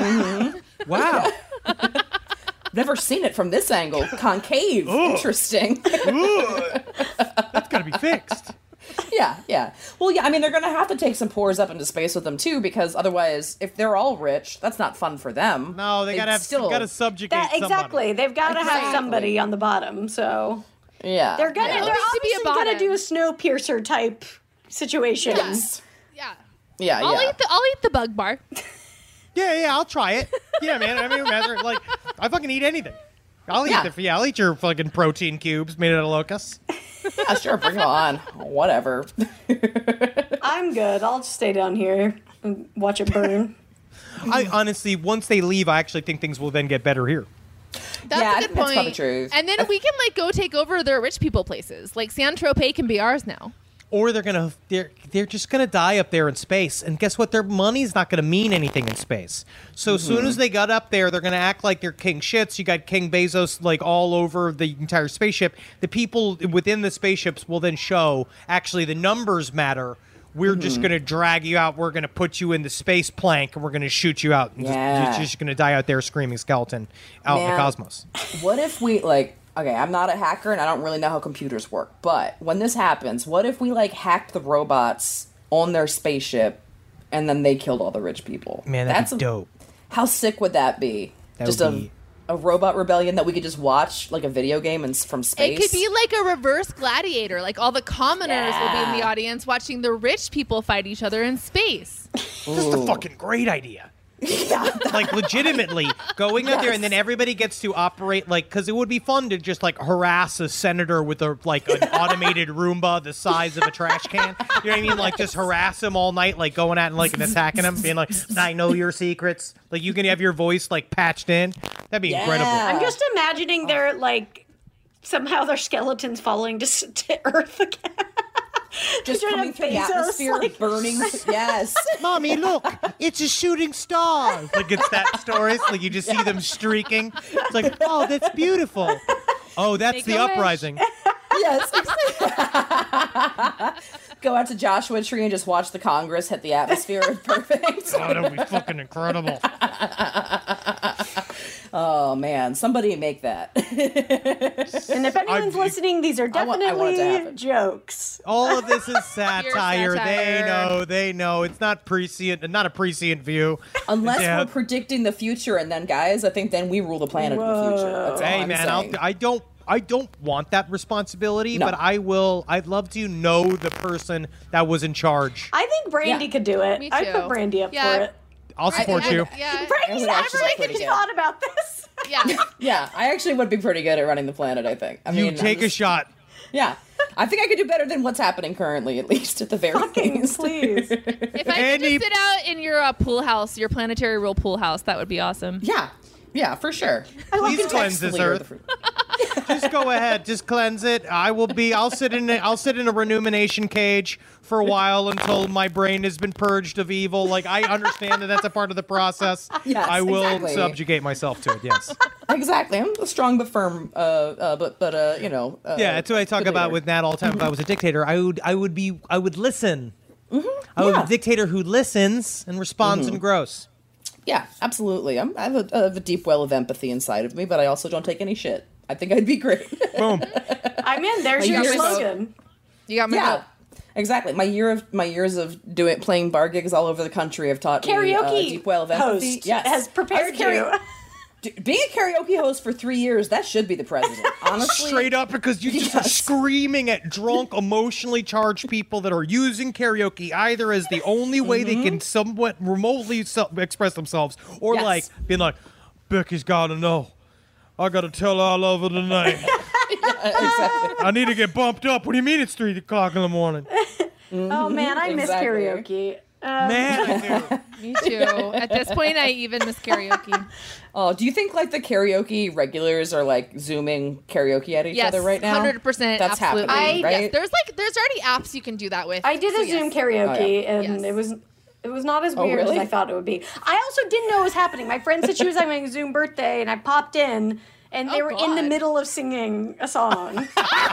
Wow. Never seen it from this angle. Concave. Interesting. That's got to be fixed. Yeah, yeah. Well, yeah, I mean, they're going to have to take some pores up into space with them, too, because otherwise, if they're all rich, that's not fun for them. No, they got to have still. got to subjugate That, somebody. exactly. They've got to have Exactly. somebody on the bottom, so Yeah. they're gonna. Yeah. They're needs to be a obviously gonna bottom. do a Snowpiercer type situation. Yes. Yeah. Yeah, I'll yeah. eat the I'll eat the bug bar. Yeah, yeah, I'll try it. Yeah, man. I mean, rather, like, I fucking eat anything. I'll eat Yeah. the yeah, I'll eat your fucking protein cubes made out of locusts. Yeah, sure, bring it on. Whatever. I'm good. I'll just stay down here and watch it burn. I honestly, once they leave, I actually think things will then get better here. That's Yeah, I a good think that's point. probably true. And then we can like go take over their rich people places. Like San Tropez can be ours now. Or they're gonna they're they're just gonna die up there in space, and guess what? Their money's not gonna mean anything in space. So as soon as they got up there, they're gonna act like they're king shits. You got King Bezos like all over the entire spaceship. The people within the spaceships will then show actually the numbers matter. We're just gonna drag you out. We're gonna put you in the space plank, and we're gonna shoot you out. And just- Yeah. you're just gonna die out there screaming skeleton out in the Man. cosmos. What if we, like, okay, I'm not a hacker and I don't really know how computers work, but when this happens, what if we, like, hacked the robots on their spaceship and then they killed all the rich people? Man, that'd That's be a- dope. How sick would that be? That just would a, be- a robot rebellion that we could just watch, like a video game and from space? It could be like a reverse gladiator. Like all the commoners will be in the Yeah. audience watching the rich people fight each other in space. This is a fucking great idea. Like legitimately going out there, and then everybody gets to operate like, because it would be fun to just like harass a senator with a like an automated Roomba the size of a trash can. You know what I mean? Like just harass him all night, like going at and like and attacking him, being like, "I know your secrets." Like you can have your voice like patched in. That'd be incredible. I'm just imagining they're like somehow their skeletons falling to, s- to Earth again. just Straight coming up through the Bezos, atmosphere, like- burning. Yes. Mommy, look, it's a shooting star. Like it's that story. It's like you just see them streaking. It's like, oh, that's beautiful. Oh, that's Make the a wish. uprising. Yes. Go out to Joshua Tree and just watch the Congress hit the atmosphere. Perfect. Oh, that would be fucking incredible. Oh man, somebody make that. And if anyone's I'm- listening, these are I want- I want it to definitely happen. jokes. All of this is satire. They satire. know. They know. It's not prescient. Not a prescient view. Unless Yeah. we're predicting the future, and then guys, I think then we rule the planet in the future. That's all Hey I'm man, I'll, saying. I don't. I don't want that responsibility, No. but I will. I'd love to know the person that was in charge. I think Brandy Yeah. could do it. Me I too. put Brandy up Yeah. for it. I'll support I- I- you. Yeah. Brandy's would actually actually pretty good. thought about this. Yeah. Yeah, I actually would be pretty good at running the planet. I think. I You mean, take I'm a just- shot. Yeah, I think I could do better than what's happening currently, at least at the very Fucking least. please. If I Any- could just sit out in your uh, pool house, your planetary rule pool house, that would be awesome. Yeah, yeah, for sure. Please Text cleanse the this leader of earth. the fruit. Just go ahead. Just cleanse it. I will be. I'll sit in. A, I'll sit in a renumination cage for a while until my brain has been purged of evil. Like I understand that that's a part of the process. Yes, I will exactly. subjugate myself to it. Yes. Exactly. I'm a strong but firm, uh, uh, but but uh, you know. Uh, Yeah, that's what I talk good about leader. with Nat all the time. If I was a dictator, I would. I would be. I would listen. I would yeah. be a dictator who listens and responds and grows. Yeah, absolutely. I'm, I have a, I have a deep well of empathy inside of me, but I also don't take any shit. I think I'd be great. Boom. I'm in. There's Like, your years ago- slogan. You got my yeah, vote. exactly. My year of my years of doing playing bar gigs all over the country have taught me uh, Karaoke deep well of empathy. host Yes, has prepared I was karaoke- you. D- Being a karaoke host for three years, that should be the president. Honestly, Straight up, because you just are Yes. screaming at drunk, emotionally charged people that are using karaoke either as the only way they can somewhat remotely se- express themselves, or Yes. like being like, Becky's gotta know. I gotta tell her I love her tonight. exactly. I need to get bumped up. What do you mean it's three o'clock in the morning? Oh man, I miss exactly. karaoke. Um, Man, I do. Me too. At this point, I even miss karaoke. Oh, do you think like the karaoke regulars are like zooming karaoke at each Yes, other right now? hundred percent. That's Absolutely. happening, I, right? Yes, there's like there's already apps you can do that with. I did So a Zoom yes. karaoke, Oh, yeah. and Yes. it was it was not as Oh, weird really? as I thought it would be. I also didn't know it was happening. My friend said she was having a Zoom birthday, and I popped in, and they Oh, were in the God. middle of singing a song. And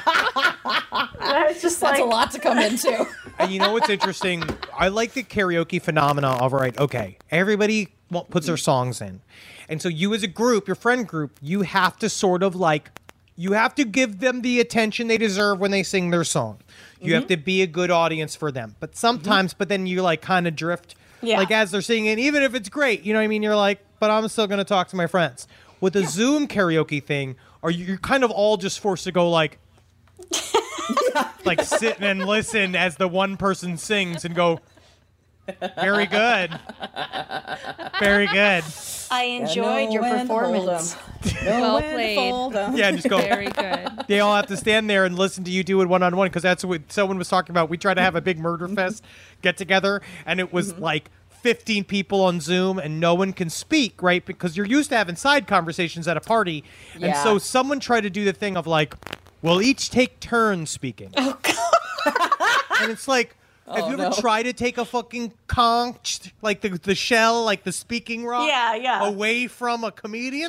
I was just That's like, a lot to come into. And you know what's interesting? I like the karaoke phenomena of, all right, okay, everybody wa- puts their songs in. And so you as a group, your friend group, you have to sort of like, you have to give them the attention they deserve when they sing their song. You have to be a good audience for them. But sometimes, but then you like kind of drift, Yeah. like as they're singing, even if it's great, you know what I mean? You're like, but I'm still going to talk to my friends. With the Zoom karaoke thing, are you, you're kind of all just forced to go like, like sit and listen as the one person sings and go, very good. Very good. I enjoyed Know your when to hold 'em. performance. Know Well when to played. fold 'em. Yeah, just go. Very good. They all have to stand there and listen to you do it one on one because that's what someone was talking about. We tried to have a big murder fest get together, and it was like fifteen people on Zoom, and no one can speak, right? Because you're used to having side conversations at a party, and Yeah. so someone tried to do the thing of like, we'll each take turns speaking. Oh God! And it's like. Have Oh, you ever no. tried to take a fucking conch, like the the shell, like the speaking rock, Yeah, yeah. away from a comedian?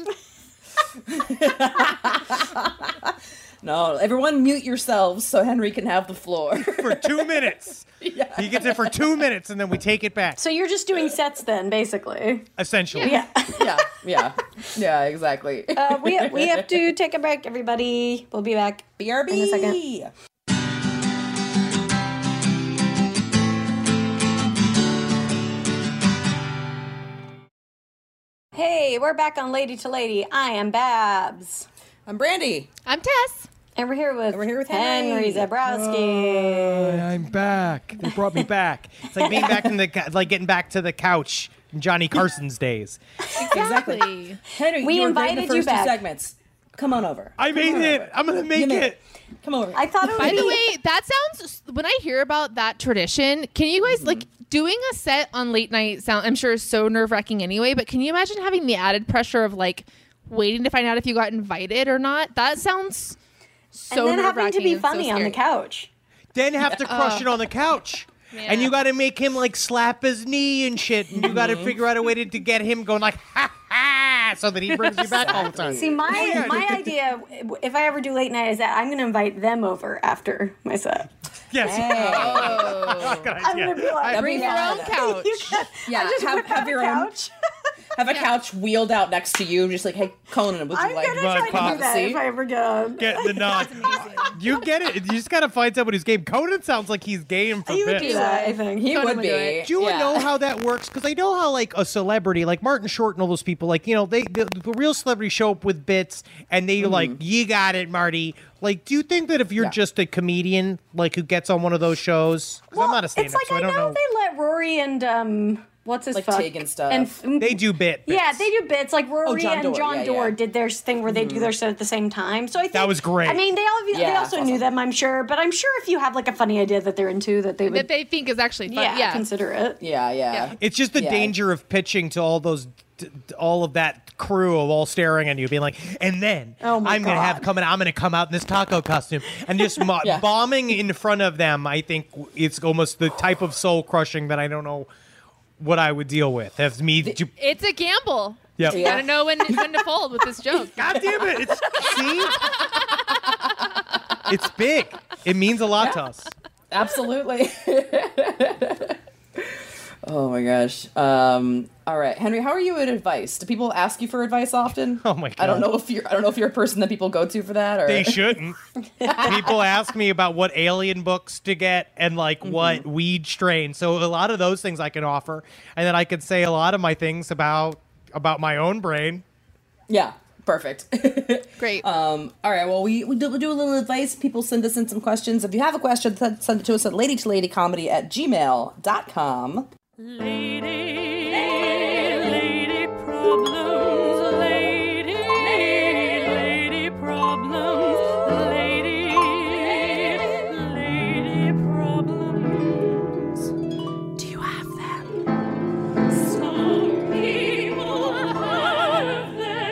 No, everyone mute yourselves so Henry can have the floor. For two minutes. He gets it for two minutes, and then we take it back. So you're just doing sets then, basically. Essentially. Yeah. yeah, yeah, yeah, exactly. Uh, we we have to take a break, everybody. We'll be back. B R B. in a second. Hey, we're back on Lady to Lady. I am Babs. I'm Brandy. I'm Tess. And we're here with, we're here with Henry Henry. Zabrowski. I'm back. They brought me back. It's like being back in the ca- like getting back to the couch in Johnny Carson's days. Exactly. Henry, We you were great in invited the you first two back. segments. Come on over. I made on it. over. I'm gonna make You made it. Come over. I thought it would By be the way, that sounds. When I hear about that tradition, can you guys like doing a set on late night? Sound I'm sure is so nerve wracking anyway. But can you imagine having the added pressure of like waiting to find out if you got invited or not? That sounds so and then having to nerve-wracking be and so funny on the scary. couch. Then have to crush it on the couch. And you got to make him like slap his knee and shit. And you got to figure out a way to, to get him going like ha ha, so that he brings you back all the time. See, my my idea, if I ever do late night, is that I'm going to invite them over after my set. Yes. Oh. Good I'm idea. going to be like, Bring your own couch. You can- Yeah, I just have- whip have out a your own- couch. have a couch wheeled out next to you, just like, hey, Conan, would you I'm like gonna Rod try to Pop. do that See? if I ever get on. Get the nod. You get it. You just gotta find someone who's game. Conan sounds like he's game for You would bits. do that, I think. He Conan would would be. do it. Do you yeah. know how that works? Because I know how, like, a celebrity, like Martin Short and all those people, like, you know, they the, the real celebrities show up with bits, and they like, you got it, Marty. Like, do you think that if you're Yeah. just a comedian, like, who gets on one of those shows? Because I'm not a stand-up, It's like so I I don't know, know. they let Rory and um, what's his Like fuck Tig and stuff. and They do bit. Yeah, bits. they do bits. Like Rory John and Doerr, John yeah, Doerr yeah. did their thing where they do their set at the same time. So I think That was great. I mean, they all they Yeah, also it's knew awesome. them, I'm sure. But I'm sure if you have like a funny idea that they're into, that they would that they think is actually fun. yeah, Yeah. consider it. Yeah, yeah. Yeah. It's just the Yeah. danger of pitching to all those, d- d- all of that crew of all staring at you, being like, and then Oh my I'm gonna have God. coming. I'm gonna come out in this taco costume and just mo- Yeah. bombing in front of them. I think it's almost the type of soul crushing that I don't know what I would deal with. If me, ju- It's a gamble. Yep. You Yeah. gotta know when when to fold with this joke. God damn it! It's see, it's big. It means a lot to us. Absolutely. Oh my gosh. Um, all right, Henry, how are you at advice? Do people ask you for advice often? Oh my I don't God. know if you're. I don't know if you're a person that people go to for that, or They shouldn't. People ask me about what alien books to get and like what weed strain. So a lot of those things I can offer, and then I could say a lot of my things about about my own brain. Yeah, perfect. Great. Um, all right, well, we, we, do, we do a little advice. People send us in some questions. If you have a question, send, send it to us at lady to lady comedy at gmail dot com. Lady, lady problems, lady, lady problems, lady, lady problems. Do you have them? Some people have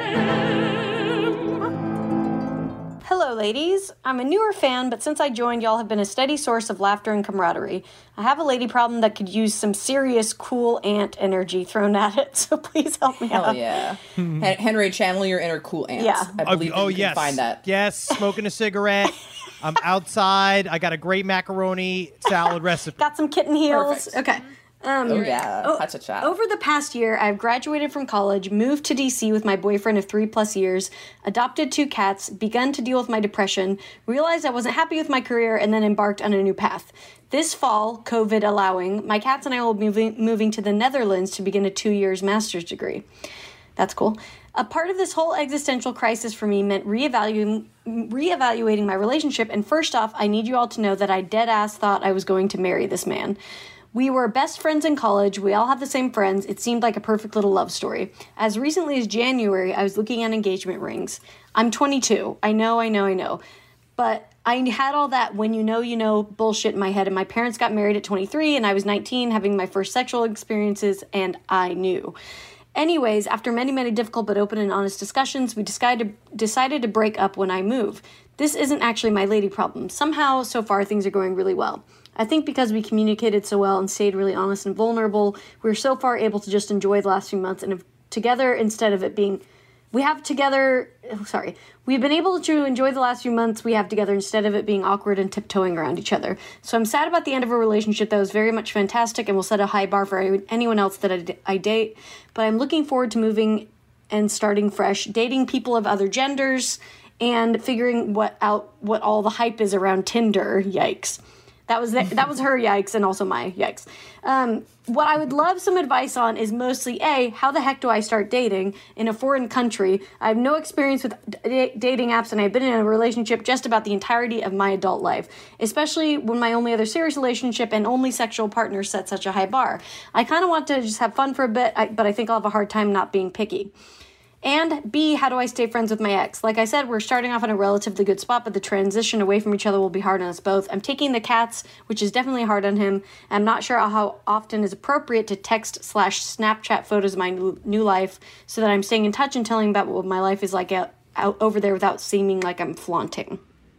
them. Hello, ladies. I'm a newer fan, but since I joined, y'all have been a steady source of laughter and camaraderie. I have a lady problem that could use some serious cool aunt energy thrown at it, so please help me Hell out. yeah. Hen- Henry, channel your inner cool aunt. Yeah. I believe that oh you can yes, find that. yes, smoking a cigarette. I'm outside. I got a great macaroni salad recipe. Got some kitten heels. Perfect. Okay. Um, Oh, yeah. Oh, Touch a chat. Over the past year, I've graduated from college, moved to D C with my boyfriend of three plus years, adopted two cats, begun to deal with my depression, realized I wasn't happy with my career, and then embarked on a new path. This fall, COVID allowing, my cats and I will be moving, moving to the Netherlands to begin a two years master's degree. That's cool. A part of this whole existential crisis for me meant reevaluating, reevaluating my relationship, and first off, I need you all to know that I dead-ass thought I was going to marry this man. We were best friends in college, we all have the same friends, it seemed like a perfect little love story. As recently as January, I was looking at engagement rings. I'm twenty-two, I know, I know, I know. But I had all that when you know, you know bullshit in my head, and my parents got married at twenty-three, and I was nineteen, having my first sexual experiences, and I knew. Anyways, after many, many difficult but open and honest discussions, we decided decided to break up when I move. This isn't actually my lady problem. Somehow, so far, things are going really well. I think because we communicated so well and stayed really honest and vulnerable, we were so far able to just enjoy the last few months and have together instead of it being... We have together... Oh, sorry. We've been able to enjoy the last few months we have together instead of it being awkward and tiptoeing around each other. So I'm sad about the end of a relationship that was very much fantastic and will set a high bar for anyone else that I, d- I date. But I'm looking forward to moving and starting fresh, dating people of other genders, and figuring what out what all the hype is around Tinder. Yikes. That was the, that was her yikes and also my yikes. Um, what I would love some advice on is mostly, A, how the heck do I start dating in a foreign country? I have no experience with d- dating apps, and I've been in a relationship just about the entirety of my adult life, especially when my only other serious relationship and only sexual partner set such a high bar. I kind of want to just have fun for a bit, I, but I think I'll have a hard time not being picky. And B, how do I stay friends with my ex? Like I said, we're starting off in a relatively good spot, but the transition away from each other will be hard on us both. I'm taking the cats, which is definitely hard on him. I'm not sure how often is appropriate to text slash Snapchat photos of my new life so that I'm staying in touch and telling about what my life is like out, out over there without seeming like I'm flaunting.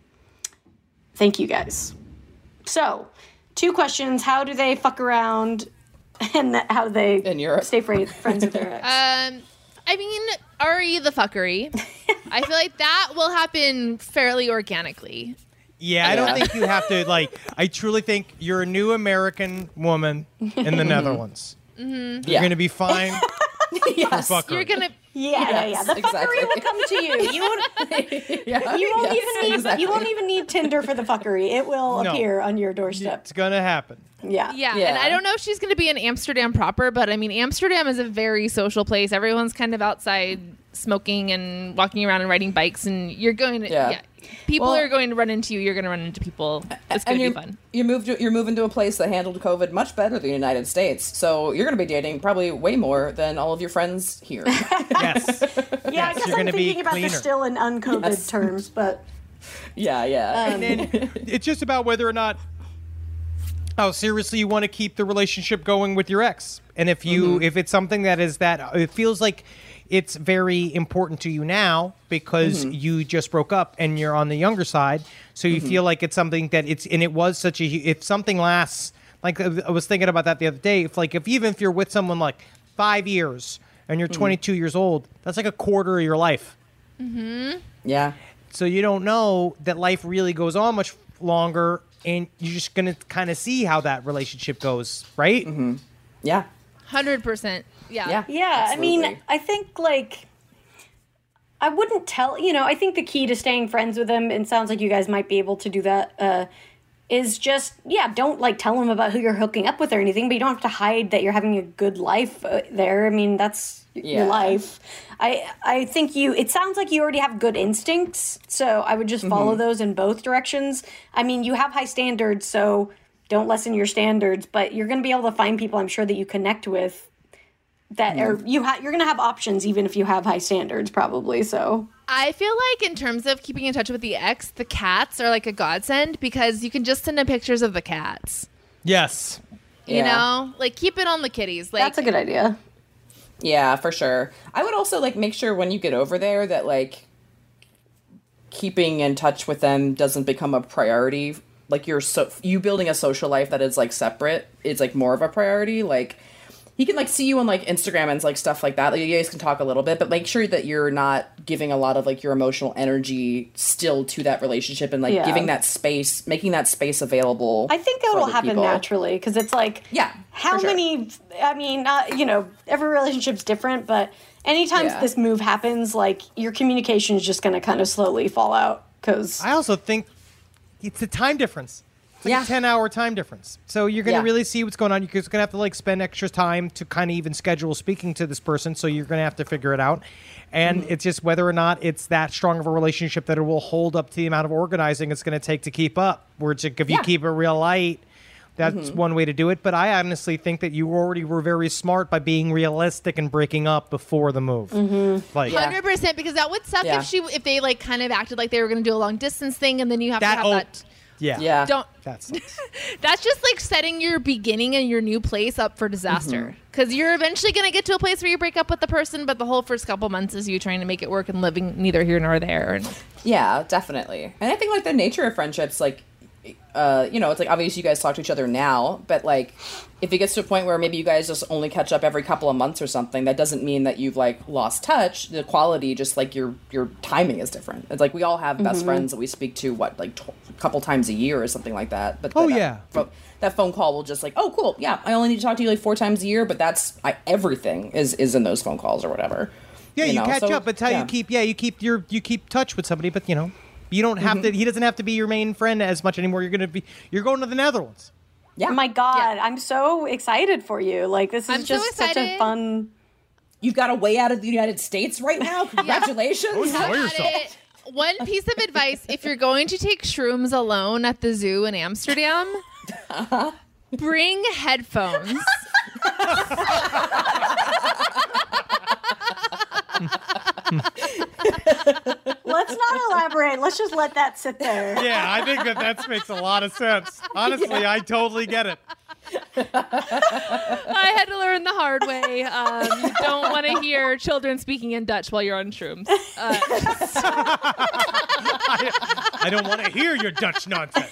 Thank you, guys. So, two questions. How do they fuck around? And how do they In Europe. stay fri- friends with their ex? Um, I mean, Ari the fuckery. I feel like that will happen fairly organically. Yeah, I don't Yeah. think you have to, like, I truly think you're a new American woman in the Netherlands. You're Yeah. going to be fine. Yes. fuckery. You're gonna. Yeah, yeah, yeah. The exactly. fuckery will come to you. You won't. Yeah, You won't yes, even need. exactly. You won't even need Tinder for the fuckery. It will No. appear on your doorstep. It's gonna happen. Yeah. Yeah, Yeah. and I don't know if she's going to be in Amsterdam proper, but I mean, Amsterdam is a very social place. Everyone's kind of outside smoking and walking around and riding bikes, and you're going to, yeah. Yeah. People Well- are going to run into you. You're going to run into people. It's going And to you're, be fun. you moved. You're moving to a place that handled COVID much better than the United States. So you're going to be dating probably way more than all of your friends here. Yes. Yeah, I guess you're I'm gonna be thinking about cleaner. this still in un-COVID Yes. terms, but yeah, yeah. um, And it's just about whether or not how seriously you want to keep the relationship going with your ex. And if you Mm-hmm. if it's something that is that it feels like it's very important to you now because Mm-hmm. you just broke up and you're on the younger side, so you feel like it's something that it's and it was such a if something lasts like I was thinking about that the other day, if like if even if you're with someone like five years and you're twenty-two years old, that's like a quarter of your life. yeah. So you don't know that life really goes on much longer, and you're just gonna kind of see how that relationship goes, right? Yeah. one hundred percent. Yeah. Yeah. yeah, I mean, absolutely. I think like I wouldn't tell. You know, I think the key to staying friends with him, and it sounds like you guys might be able to do that. Uh, is just yeah, don't like tell him about who you're hooking up with or anything, but you don't have to hide that you're having a good life uh, there. I mean, that's y- Yeah. your life. I I think you. It sounds like you already have good instincts, so I would just follow those in both directions. I mean, you have high standards, so don't lessen your standards, but you're going to be able to find people, I'm sure, that you connect with. That are you ha- you're going to have options even if you have high standards, probably. So I feel like in terms of keeping in touch with the ex, the cats are like a godsend because you can just send them pictures of the cats. Yes. You Yeah. know, like keep it on the kitties. Like that's a good idea. Yeah, for sure. I would also like make sure when you get over there that like keeping in touch with them doesn't become a priority. Like you're so you building a social life that is like separate is like more of a priority. Like he can like see you on like Instagram and like stuff like that. Like you guys can talk a little bit, but make sure that you're not giving a lot of like your emotional energy still to that relationship and like Yeah. giving that space, making that space available. I think that for will other happen people. naturally because it's like, Yeah, how for sure. many? I mean, uh, you know, every relationship's different, but anytime Yeah. this move happens, like your communication is just going to kind of slowly fall out because I also think it's a time difference. It's like Yeah. a ten-hour time difference. So you're going to Yeah. really see what's going on. You're just going to have to like spend extra time to kind of even schedule speaking to this person. So you're going to have to figure it out. And Mm-hmm. it's just whether or not it's that strong of a relationship that it will hold up to the amount of organizing it's going to take to keep up. Where it's like if you Yeah. keep it real light, that's Mm-hmm. one way to do it. But I honestly think that you already were very smart by being realistic and breaking up before the move. Like Yeah. Hundred percent, because that would suck Yeah. if she if they like kind of acted like they were going to do a long distance thing, and then you have that. to have Oh, that. yeah. Yeah. Don't. That's That's just like setting your beginning and your new place up for disaster. Mm-hmm. Because you're eventually going to get to a place where you break up with the person, but the whole first couple months is you trying to make it work and living neither here nor there. And Yeah, definitely. And I think like the nature of friendships, like, uh, you know, it's like obviously you guys talk to each other now, but like if it gets to a point where maybe you guys just only catch up every couple of months or something, that doesn't mean that you've like lost touch. The quality, just like your your timing is different. It's like we all have best friends that we speak to what like tw- a couple times a year or something like that. But Oh, that, yeah. That, that phone call will just like, oh cool, yeah, I only need to talk to you like four times a year, but that's I, everything is is in those phone calls or whatever. Yeah, you, know? catch So, up. It's how yeah. you keep. Yeah, you keep your you keep touch with somebody, but you know, you don't have Mm-hmm. to. He doesn't have to be your main friend as much anymore. You're gonna be. You're going to the Netherlands. Yeah. oh my god, I'm so excited for you. Like this is I'm so just such a excited. fun. You've got a way out of the United States right now. Congratulations. Enjoy yourself. It- one piece of advice: if you're going to take shrooms alone at the zoo in Amsterdam, bring headphones. Let's not elaborate. Let's just let that sit there. Yeah, I think that that makes a lot of sense. Honestly, I totally get it. I had to learn the hard way. Um, you don't want to hear children speaking in Dutch while you're on shrooms. Uh, I, I don't want to hear your Dutch nonsense.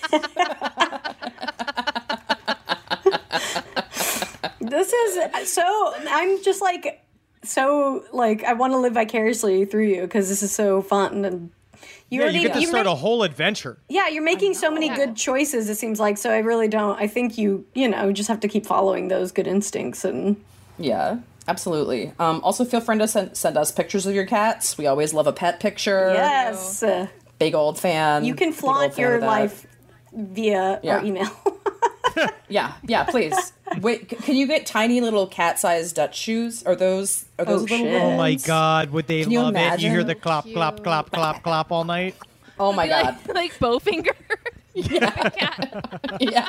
This is so. I'm just like so like I want to live vicariously through you because this is so fun and you Yeah, already you get to you start make- a whole adventure. yeah you're making so many good choices. It seems like so. I really don't. I think you you know just have to keep following those good instincts and Yeah. Absolutely. Um, also, feel free to send, send us pictures of your cats. We always love a pet picture. Yes. Uh, Big old fan. you can Big old flaunt fan your of that. life via Yeah. our email. Yeah, yeah, please. Wait, c- can you get tiny little cat-sized Dutch shoes? Are those are those Oh, little shit. Oh my ones? God, would they Can you love it? You imagine? hear the clop, clop, Cute. clop, clop, clop, clop all night? Oh my Be god. like, like Bowfinger. Yeah. Yeah.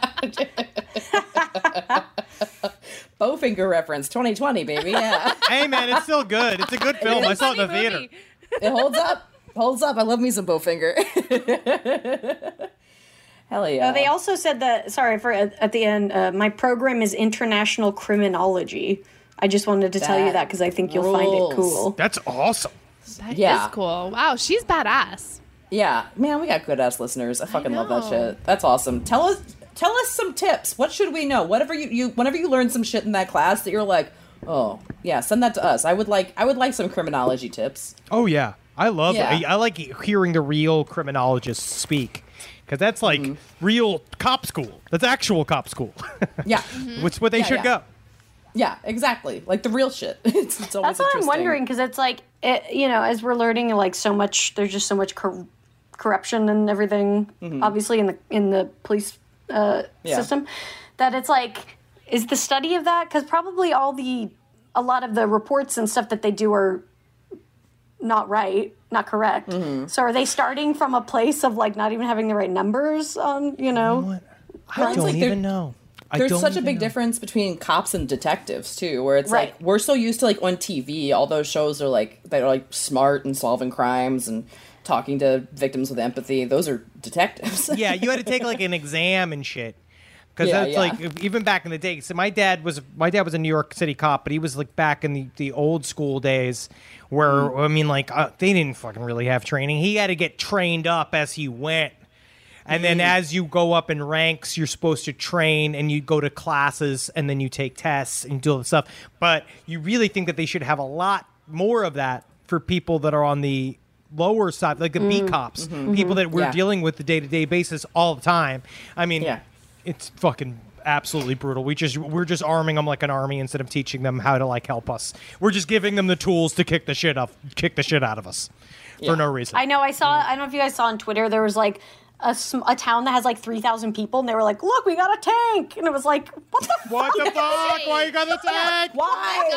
Bowfinger reference twenty twenty, baby. Yeah. Hey man, it's still good. It's a good film. I saw it in the Funny theater. movie. It holds up. Holds up. I love me some Bowfinger. Hell yeah. Uh, they also said that, sorry, for at, at the end, uh, my program is international criminology. I just wanted to tell you That that because I think you'll find rules. it cool. That's awesome. That Yeah. is cool. Wow, she's badass. Yeah, man, we got good ass listeners. I fucking love that know. shit. That's awesome. Tell us, tell us some tips. What should we know? Whatever you, you, whenever you learn some shit in that class that you're like, oh yeah, send that to us. I would like, I would like some criminology tips. Oh yeah, I love Yeah. it. I, I like hearing the real criminologists speak because that's like Mm-hmm. real cop school. That's actual cop school. Yeah, Which what they Yeah, should yeah. go. yeah, exactly. Like the real shit. It's, it's always That's what I'm interesting. wondering because it's like, it, you know, as we're learning, like so much, there's just so much cor- corruption and everything, obviously in the in the police uh, Yeah. system, that it's like, is the study of that because probably all the a lot of the reports and stuff that they do are not right, not correct. So are they starting from a place of like not even having the right numbers on, you know? I it's don't like even they're- know. I There's don't such a even big know. difference between cops and detectives too, where it's Right. like we're so used to like on T V, all those shows are like that are like smart and solving crimes and talking to victims with empathy. Those are detectives. Yeah, you had to take like an exam and shit. Because Yeah, that's yeah. like even back in the day. So my dad was my dad was a New York City cop, but he was like back in the, the old school days, where Mm. I mean, like uh, they didn't fucking really have training. He had to get trained up as he went, and then Mm. as you go up in ranks, you're supposed to train, and you go to classes, and then you take tests and do all the stuff. But you really think that they should have a lot more of that for people that are on the lower side, like the B cops, people that we're Mm-hmm. Yeah. dealing with the day to day basis all the time. I mean. Yeah. It's fucking absolutely brutal. We just we're just arming them like an army instead of teaching them how to like help us. We're just giving them the tools to kick the shit up, kick the shit out of us Yeah. for no reason. I know. I saw. I don't know if you guys saw on Twitter. There was like a, sm- a town that has like three thousand people, and they were like, "Look, we got a tank," and it was like, "What the What the fuck? Why you got the tank? Why?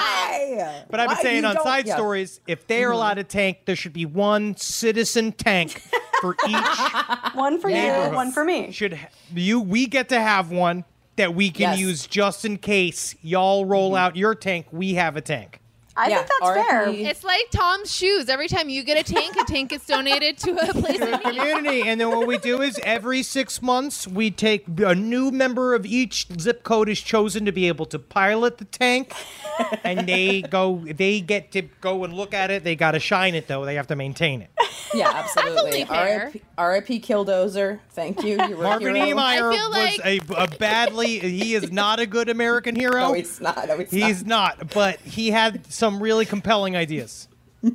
Why? But I've been Why saying you on don't- side yeah. Mm-hmm. stories, if they are allowed to tank, there should be one citizen tank for each. one for Yes. you, one for me?" Should ha- you we get to have one that we can Yes. use just in case y'all roll out your tank. We have a tank. I Yeah, think that's R I P. fair. It's like Tom's shoes. Every time you get a tank, a tank gets donated to a place in need. Community, and then what we do is every six months we take a new member of each zip code is chosen to be able to pilot the tank, and they go. They get to go and look at it. They got to shine it though. They have to maintain it. Yeah, absolutely. only fair. R I P R I P Killdozer. Thank you. You were a Marvin hero. Niemeyer I feel was a, a badly. He is not a good American hero. No, he's not. No, he's, He's not. not, but he had some really compelling ideas.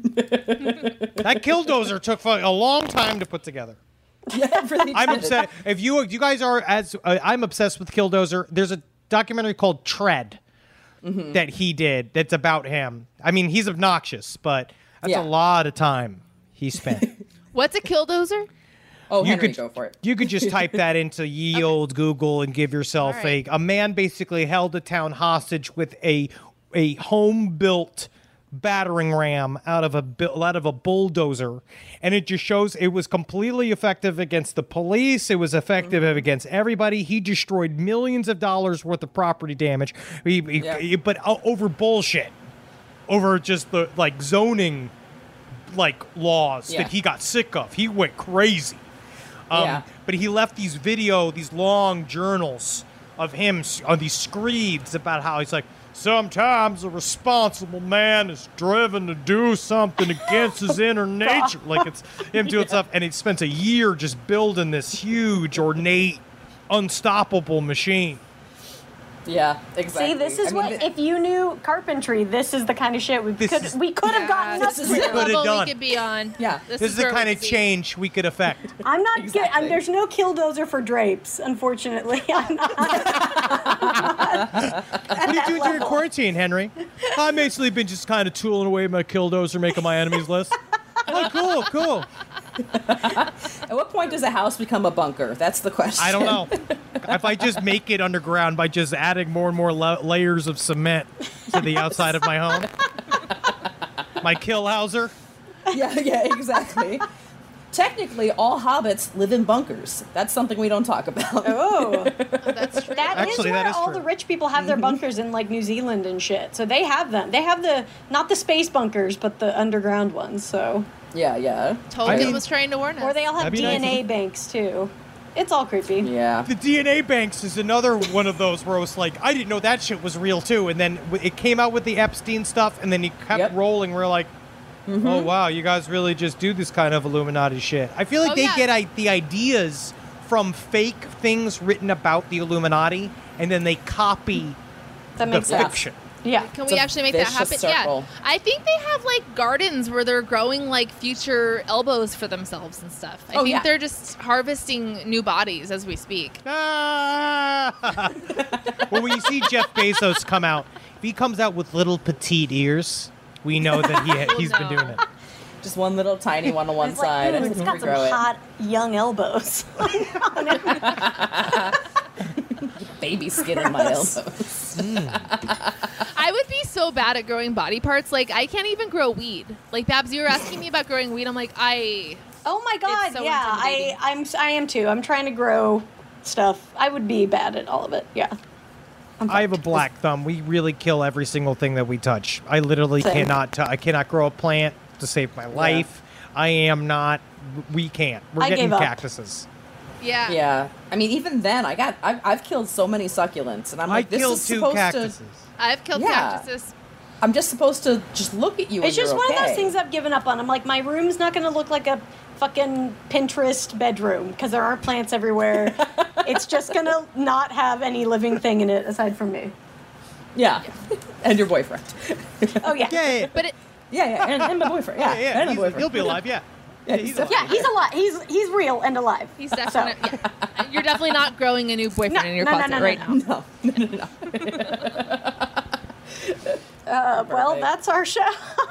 That Killdozer took fu- a long time to put together. Yeah, it really I'm did. upset. If you you guys are as uh, I'm obsessed with Killdozer. There's a documentary called Tread Mm-hmm. that he did that's about him. I mean, he's obnoxious, but that's Yeah. a lot of time he spent. What's a killdozer? Oh, you Henry, could go for it. You could just type that into ye old Google and give yourself All right. a a man basically held a town hostage with a a home built battering ram out of a bu- out of a bulldozer, and it just shows it was completely effective against the police. It was effective Mm-hmm. against everybody. He destroyed millions of dollars worth of property damage, he, he- Yeah. he- but o- over bullshit, over just the like zoning like laws Yeah. that he got sick of. He went crazy. Um, Yeah. But he left these video, these long journals of him s- on these screeds about how he's like, sometimes a responsible man is driven to do something against his inner nature. Like it's him doing stuff. And he spends a year just building this huge, ornate, unstoppable machine. Yeah, exactly. See, this is I mean, what th- if you knew carpentry, this is the kind of shit we This could is- we could have Yeah, gotten up this is to. the Could've level done. we could be on. Yeah. This is the where kind we of could be. change we could affect. I'm not Exactly. get, I'm, there's no killdozer for drapes, unfortunately. I'm not. What are you doing during quarantine, Henry? I've basically been just kind of tooling away my killdozer, making my enemies list. Oh, cool, cool. At what point does a house become a bunker? That's the question. I don't know. If I just make it underground by just adding more and more la- layers of cement to the outside of my home. My kill houser. Yeah, yeah, exactly. Technically, all hobbits live in bunkers. That's something we don't talk about. Oh, That's true. that is Actually, where that is all true. the rich people have their bunkers in like New Zealand and shit. So they have them. They have the not the space bunkers, but the underground ones. So Yeah, yeah. Tolkien I mean- was trying to warn us. or they all have That'd be D N A nice. banks too. It's all creepy. Yeah. The D N A banks is another one of those where it was like, I didn't know that shit was real too. And then w- it came out with the Epstein stuff, and then he kept Yep. rolling. We're like, oh, wow, you guys really just do this kind of Illuminati shit. I feel like Oh, they yeah. get I- the ideas from fake things written about the Illuminati, and then they copy That the makes sense. fiction. Yeah. Can It's we a actually make that vicious happen? circle. Yeah. I think they have like gardens where they're growing like future elbows for themselves and stuff. I Oh, think yeah. they're just harvesting new bodies as we speak. Ah! Well, when you see Jeff Bezos come out, if he comes out with little petite ears, we know that he he's been no. doing it. Just one little tiny one on one It's side. like, ooh, and it's we got some regrow it. hot young elbows. Baby skin in my elbows. I would be so bad at growing body parts. Like I can't even grow weed. Like Babs, you were asking me about growing weed. I'm like, I Oh my god, so yeah. I intimidating. I'm I am too. I'm trying to grow stuff. I would be bad at all of it. Yeah. I'm I have a fucked. black thumb. We really kill every single thing that we touch. I literally Same. cannot. T- I cannot grow a plant to save my life. I am not. We can't. We're I getting gave up. cactuses. yeah. Yeah. I mean, even then, I got, I've, I've killed so many succulents, and I'm I like, this killed is two supposed cactuses. to. I've killed Yeah. cactuses. I'm just supposed to just look at you. It's and just you're one of okay. those things I've given up on. I'm like, my room's not going to look like a fucking Pinterest bedroom because there aren't plants everywhere. It's just going to not have any living thing in it aside from me. Yeah. And your boyfriend. Oh yeah. Yeah, yeah, But it, Yeah, yeah, and, and my boyfriend. Yeah, yeah. yeah. and my He's- boyfriend. he'll be alive. Yeah. Yeah, he's he's alive. Yeah, he's alive. He's he's real and alive. he's definitely yeah. You're definitely not growing a new boyfriend No, in your no, no, closet no, no, right no. now. No, no, no, no. Uh, well, Perfect. that's our show.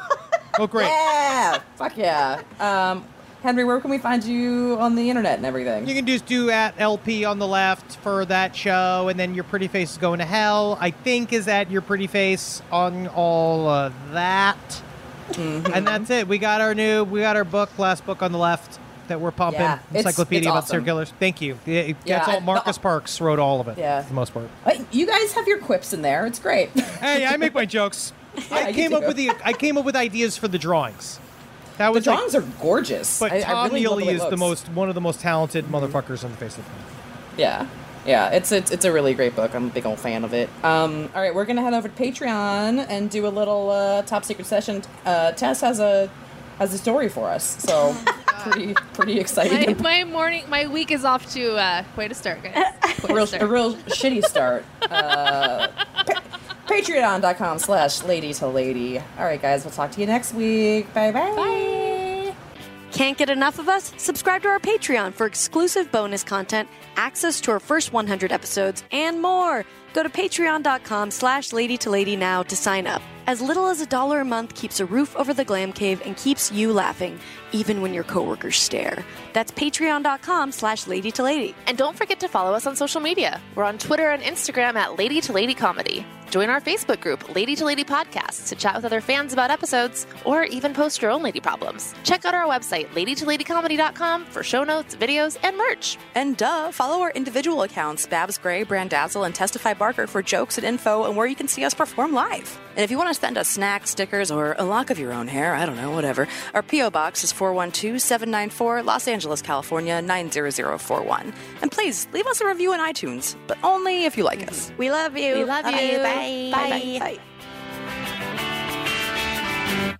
Oh, great. Yeah, fuck yeah. Um, Henry, where can we find you on the internet and everything? You can just do at L P on the left for that show, and then Your Pretty Face is Going to Hell, I think, is at Your Pretty Face on all of that. Mm-hmm. And that's it. We got our new, we got our book, last book on the left that we're pumping. Yeah, it's- Encyclopedia it's about awesome. serial killers. Thank you. Yeah, it- Yeah, that's I- all. Marcus the- Parks wrote all of it. Yeah. For the most part. Hey, you guys have your quips in there. It's great. Hey, I make my jokes. I you came do. up with the I came up with ideas for the drawings. That The was like- drawings are gorgeous. but I, Tom I really love Neely way it is the looks. most one of the most talented motherfuckers on the face of the planet. Yeah. Yeah, it's, it's it's a really great book. I'm a big old fan of it. Um, all right, we're gonna head over to Patreon and do a little uh, top secret session. Uh, Tess has a has a story for us, so pretty pretty My, exciting. my morning, my week is off to uh, quite a start, guys. Quite a real, start. a real shitty start. Uh, pa- Patreon.com slash lady to lady. All right, guys, we'll talk to you next week. Bye bye. Bye. Can't get enough of us? Subscribe to our Patreon for exclusive bonus content, access to our first one hundred episodes, and more. Go to patreon.com slash lady to lady now to sign up. As little as a dollar a month keeps a roof over the glam cave and keeps you laughing, even when your coworkers stare. That's patreon.com slash lady to lady. And don't forget to follow us on social media. We're on Twitter and Instagram at Lady to Lady Comedy. Join our Facebook group, Lady to Lady Podcasts, to chat with other fans about episodes, or even post your own lady problems. Check out our website, lady to lady comedy dot com, for show notes, videos, and merch. And duh, follow our individual accounts, Babs Gray, Brandazzle, and Testify Barker, for jokes and info and where you can see us perform live. And if you want to send us snacks, stickers, or a lock of your own hair, I don't know, whatever, our P O Box is four one two, seven nine four, Los Angeles, California, nine zero zero four one. And please, leave us a review on iTunes, but only if you like us. We love you. We love you. Bye. Bye. Bye. Bye.